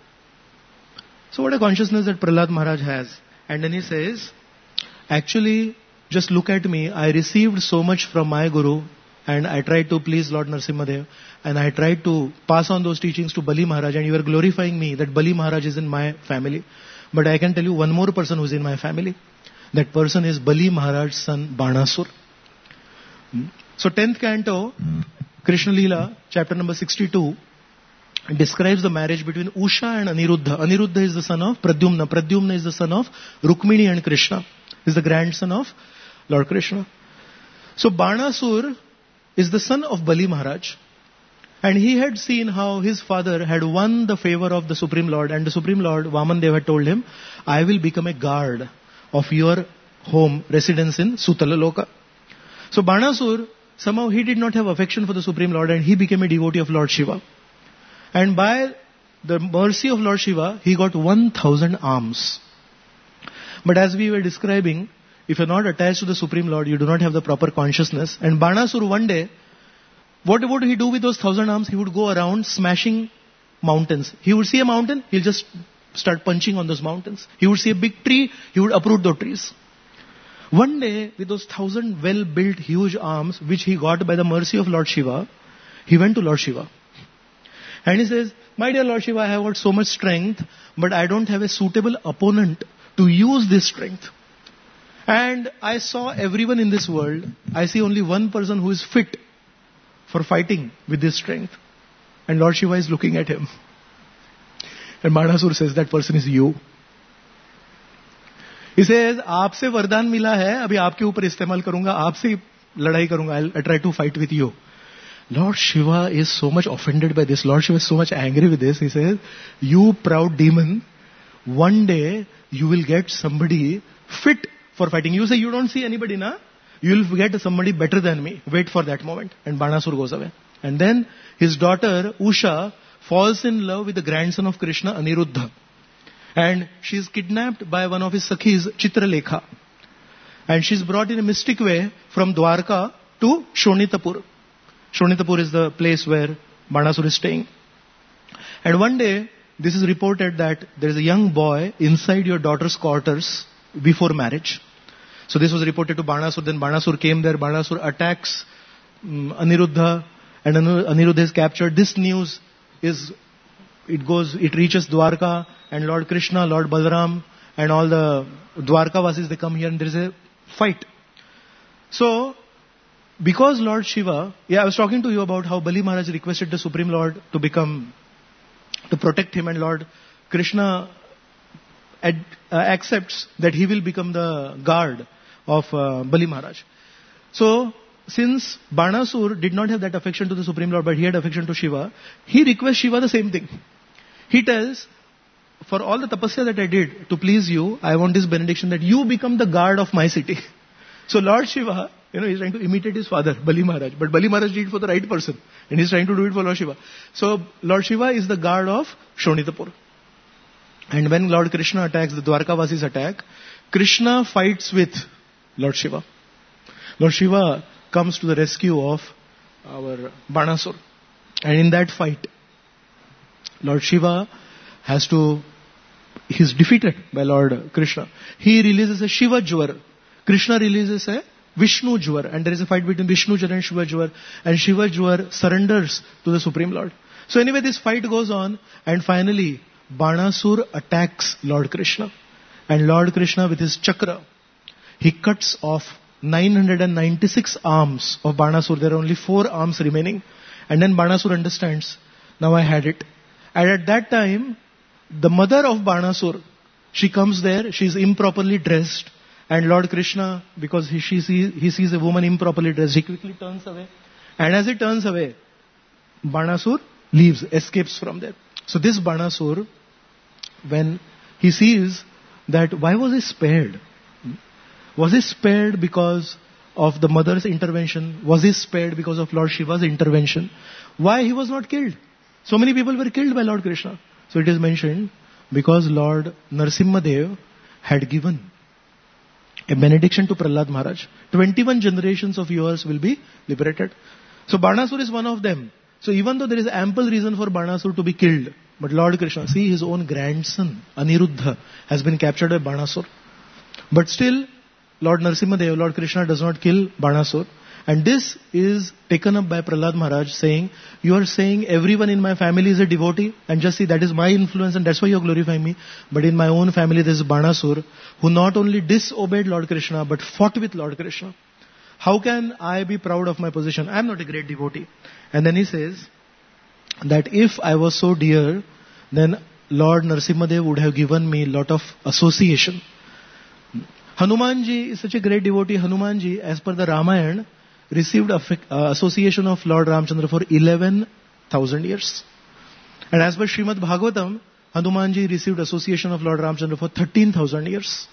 So what a consciousness that Prahlad Maharaj has. And then he says, actually, just look at me. I received so much from my Guru and I tried to please Lord Narasimhadev and I tried to pass on those teachings to Bali Maharaj, and you are glorifying me that Bali Maharaj is in my family. But I can tell you one more person who is in my family. That person is Bali Maharaj's son Banasur. So tenth canto, Krishna Leela, chapter number sixty-two, describes the marriage between Usha and Aniruddha. Aniruddha is the son of Pradyumna. Pradyumna is the son of Rukmini and Krishna. Is the grandson of Lord Krishna. So Banasur is the son of Bali Maharaj. And he had seen how his father had won the favor of the Supreme Lord. And the Supreme Lord, Vamandev, had told him, I will become a guard of your home, residence in Sutalaloka. So Banasur, somehow he did not have affection for the Supreme Lord and he became a devotee of Lord Shiva. And by the mercy of Lord Shiva, he got one thousand arms. But as we were describing, if you're not attached to the Supreme Lord, you do not have the proper consciousness. And Banasur one day, what would he do with those thousand arms? He would go around smashing mountains. He would see a mountain, he'll just start punching on those mountains. He would see a big tree, he would uproot those trees. One day, with those thousand well-built huge arms, which he got by the mercy of Lord Shiva, he went to Lord Shiva. And he says, my dear Lord Shiva, I have got so much strength, but I don't have a suitable opponent to use this strength. And I saw everyone in this world, I see only one person who is fit for fighting with this strength. And Lord Shiva is looking at him. And Banasur says, that person is you. He says, आपसे वरदान मिला है, अभी आपके ऊपर इस्तेमाल करूंगा, आपसे लड़ाई करूंगा, I'll try to fight with you. Lord Shiva is so much offended by this. Lord Shiva is so much angry with this. He says, you proud demon, one day you will get somebody fit for fighting. You say, you don't see anybody, na? You will get somebody better than me. Wait for that moment. And Banasur goes away. And then his daughter, Usha, falls in love with the grandson of Krishna, Aniruddha. And she is kidnapped by one of his sakhis, Chitralekha. And she is brought in a mystic way from Dwarka to Shonitapur. Shonitapur is the place where Banasur is staying. And one day, this is reported that there is a young boy inside your daughter's quarters before marriage. So this was reported to Banasur. Then Banasur came there. Banasur attacks um, Aniruddha. And Aniruddha is captured. This news is, it goes, it reaches Dwarka. And Lord Krishna, Lord Balaram, and all the Dwarkavasis, they come here and there is a fight. So, because Lord Shiva, yeah, I was talking to you about how Bali Maharaj requested the Supreme Lord to become, to protect him, and Lord Krishna ad, uh, accepts that he will become the guard of uh, Bali Maharaj. So, since Banasur did not have that affection to the Supreme Lord, but he had affection to Shiva, he requests Shiva the same thing. He tells, for all the tapasya that I did to please you, I want this benediction that you become the guard of my city. So Lord Shiva, you know, he's trying to imitate his father, Bali Maharaj. But Bali Maharaj did it for the right person. And he's trying to do it for Lord Shiva. So Lord Shiva is the guard of Shonitapur. And when Lord Krishna attacks, the Dwarkavasis attack, Krishna fights with Lord Shiva. Lord Shiva comes to the rescue of our Banasur. And in that fight, Lord Shiva has to, he's defeated by Lord Krishna. He releases a Shiva Jwar. Krishna releases a Vishnu Jwar. And there is a fight between Vishnu Jwar and Shiva Jwar. And Shiva Jwar surrenders to the Supreme Lord. So anyway, this fight goes on. And finally, Banasur attacks Lord Krishna. And Lord Krishna with his chakra, he cuts off nine hundred ninety-six arms of Banasur. There are only four arms remaining. And then Banasur understands, now I had it. And at that time, the mother of Banasur, she comes there, she is improperly dressed. And Lord Krishna, because he, she sees, he sees a woman improperly dressed, he quickly turns away. And as he turns away, Banasur leaves, escapes from there. So this Banasur, when he sees that, why was he spared? Was he spared because of the mother's intervention? Was he spared because of Lord Shiva's intervention? Why he was not killed? So many people were killed by Lord Krishna. So it is mentioned, because Lord Narasimha Dev had given a benediction to Prahlad Maharaj. twenty-one generations of yours will be liberated. So Banasur is one of them. So even though there is ample reason for Banasur to be killed, but Lord Krishna, see his own grandson, Aniruddha, has been captured by Banasur. But still, Lord Narasimha Dev, Lord Krishna does not kill Banasur. And this is taken up by Prahlad Maharaj saying, you are saying everyone in my family is a devotee, and just see that is my influence and that's why you are glorifying me. But in my own family there is Banasur, who not only disobeyed Lord Krishna but fought with Lord Krishna. How can I be proud of my position? I am not a great devotee. And then he says, that if I was so dear, then Lord Narasimhadev would have given me a lot of association. Hanumanji is such a great devotee. Hanumanji, as per the Ramayana, received affec- uh, association of Lord Ramchandra for eleven thousand years. And as per Srimad Bhagavatam, Hanumanji received association of Lord Ramchandra for thirteen thousand years.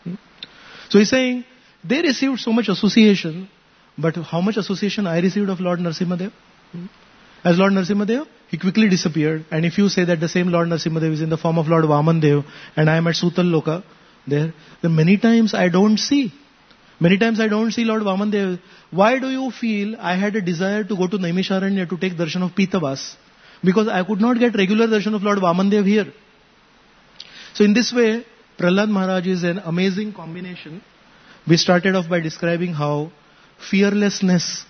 So he's saying, they received so much association, but how much association I received of Lord Narasimhadev? As Lord Narasimhadev, he quickly disappeared. And if you say that the same Lord Narasimhadev is in the form of Lord Vamandev, and I am at Sutal Loka, there, then many times I don't see. Many times I don't see Lord Vamandev. Why do you feel I had a desire to go to Naimisharanya to take darshan of Pitavas? Because I could not get regular darshan of Lord Vamandev here. So in this way, Prahlad Maharaj is an amazing combination. We started off by describing how fearlessness,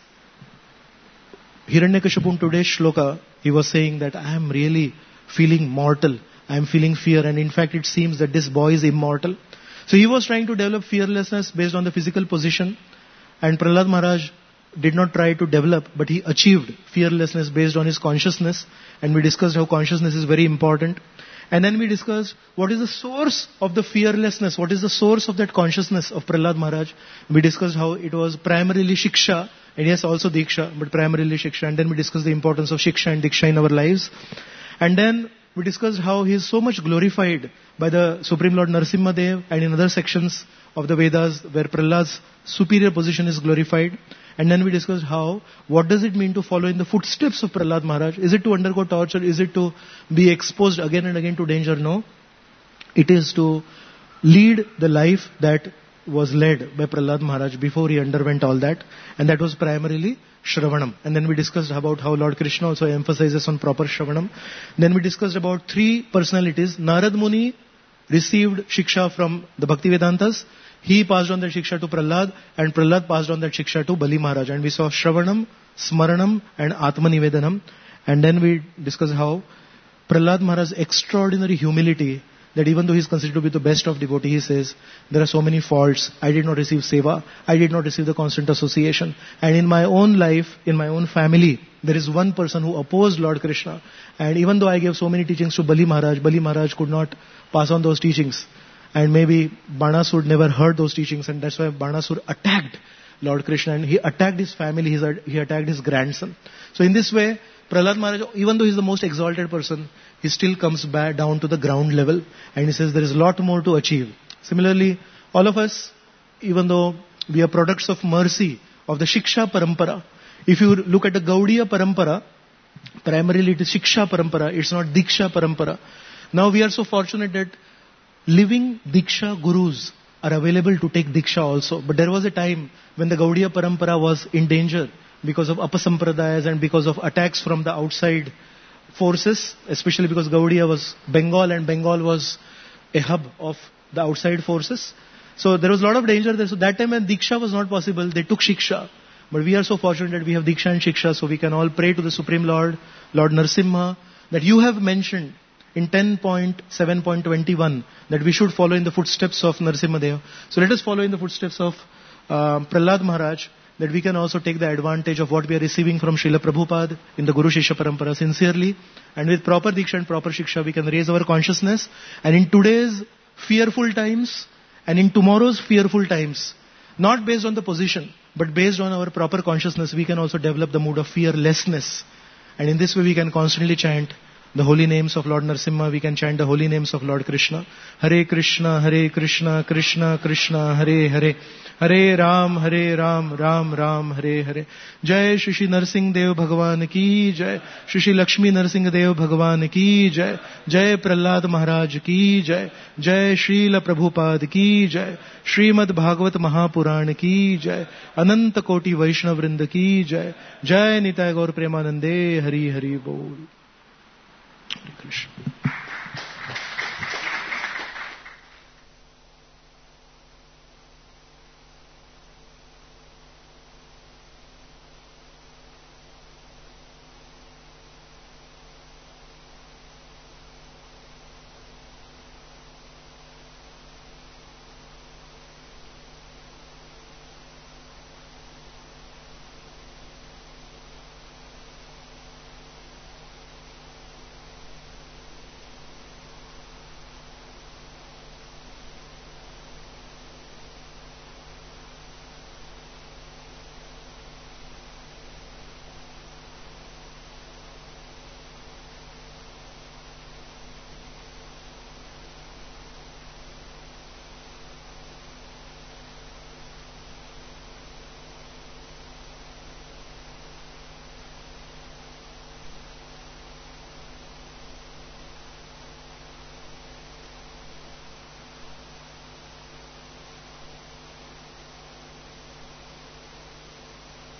Hiranyakashipu in today's shloka, he was saying that I am really feeling mortal. I am feeling fear, and in fact it seems that this boy is immortal. So he was trying to develop fearlessness based on the physical position, and Prahlad Maharaj did not try to develop, but he achieved fearlessness based on his consciousness, and we discussed how consciousness is very important. And then we discussed what is the source of the fearlessness, what is the source of that consciousness of Prahlad Maharaj. We discussed how it was primarily Shiksha, and yes, also Diksha, but primarily Shiksha. And then we discussed the importance of Shiksha and Diksha in our lives. And then we discussed how he is so much glorified by the Supreme Lord Narasimhadev and in other sections of the Vedas where Prahlad's superior position is glorified. And then we discussed how, what does it mean to follow in the footsteps of Prahlad Maharaj? Is it to undergo torture? Is it to be exposed again and again to danger? No. It is to lead the life that was led by Prahlad Maharaj before he underwent all that. And that was primarily Shravanam. And then we discussed about how Lord Krishna also emphasizes on proper Shravanam. Then we discussed about three personalities. Narad Muni received Shiksha from the Bhaktivedantas. He passed on that Shiksha to Prahlad, and Prahlad passed on that Shiksha to Bali Maharaj. And we saw Shravanam, Smaranam and Atmanivedanam. And then we discussed how Prahlad Maharaj's extraordinary humility, that even though he is considered to be the best of devotees, he says, there are so many faults. I did not receive seva. I did not receive the constant association. And in my own life, in my own family, there is one person who opposed Lord Krishna. And even though I gave so many teachings to Bali Maharaj, Bali Maharaj could not pass on those teachings. And maybe Banasur never heard those teachings, and that's why Banasur attacked Lord Krishna, and he attacked his family, he attacked his grandson. So in this way, Prahlad Maharaj, even though he is the most exalted person, he still comes back down to the ground level, and he says there is a lot more to achieve. Similarly, all of us, even though we are products of mercy, of the Shiksha Parampara, if you look at the Gaudiya Parampara, primarily it is Shiksha Parampara, it's not Diksha Parampara. Now we are so fortunate that living Diksha Gurus are available to take Diksha also. But there was a time when the Gaudiya Parampara was in danger because of Apasampradayas and because of attacks from the outside forces, especially because Gaudiya was Bengal and Bengal was a hub of the outside forces. So there was a lot of danger there. So that time when Diksha was not possible, they took Shiksha. But we are so fortunate that we have Diksha and Shiksha, so we can all pray to the Supreme Lord, Lord Narasimha, that you have mentioned in ten point seven point twenty-one that we should follow in the footsteps of Narasimhadev. So let us follow in the footsteps of uh, Prahlad Maharaj, that we can also take the advantage of what we are receiving from Srila Prabhupada in the Guru Shishya Parampara sincerely. And with proper Diksha and proper Shiksha, we can raise our consciousness. And in today's fearful times, and in tomorrow's fearful times, not based on the position, but based on our proper consciousness, we can also develop the mood of fearlessness. And in this way, we can constantly chant the holy names of Lord Narasimha, we can chant the holy names of Lord Krishna. Hare Krishna, Hare Krishna, Krishna Krishna, Hare Hare. Hare Ram, Hare Ram, Ram Ram, Hare Hare. Jai Shri Shri Narsingh Dev Bhagavan ki Jai. Shri Shri Lakshmi Narsingh Dev Bhagavan ki Jai. Jai Prahlad Maharaj ki Jai. Jai Srila Prabhupada ki Jai. Srimad Bhagavat Mahapuran ki Jai. Ananta Koti Vaishnav Vrinda ki Jai. Jai Nitai Gaur Premanande, Hari Hari Bol. Hare Krishna.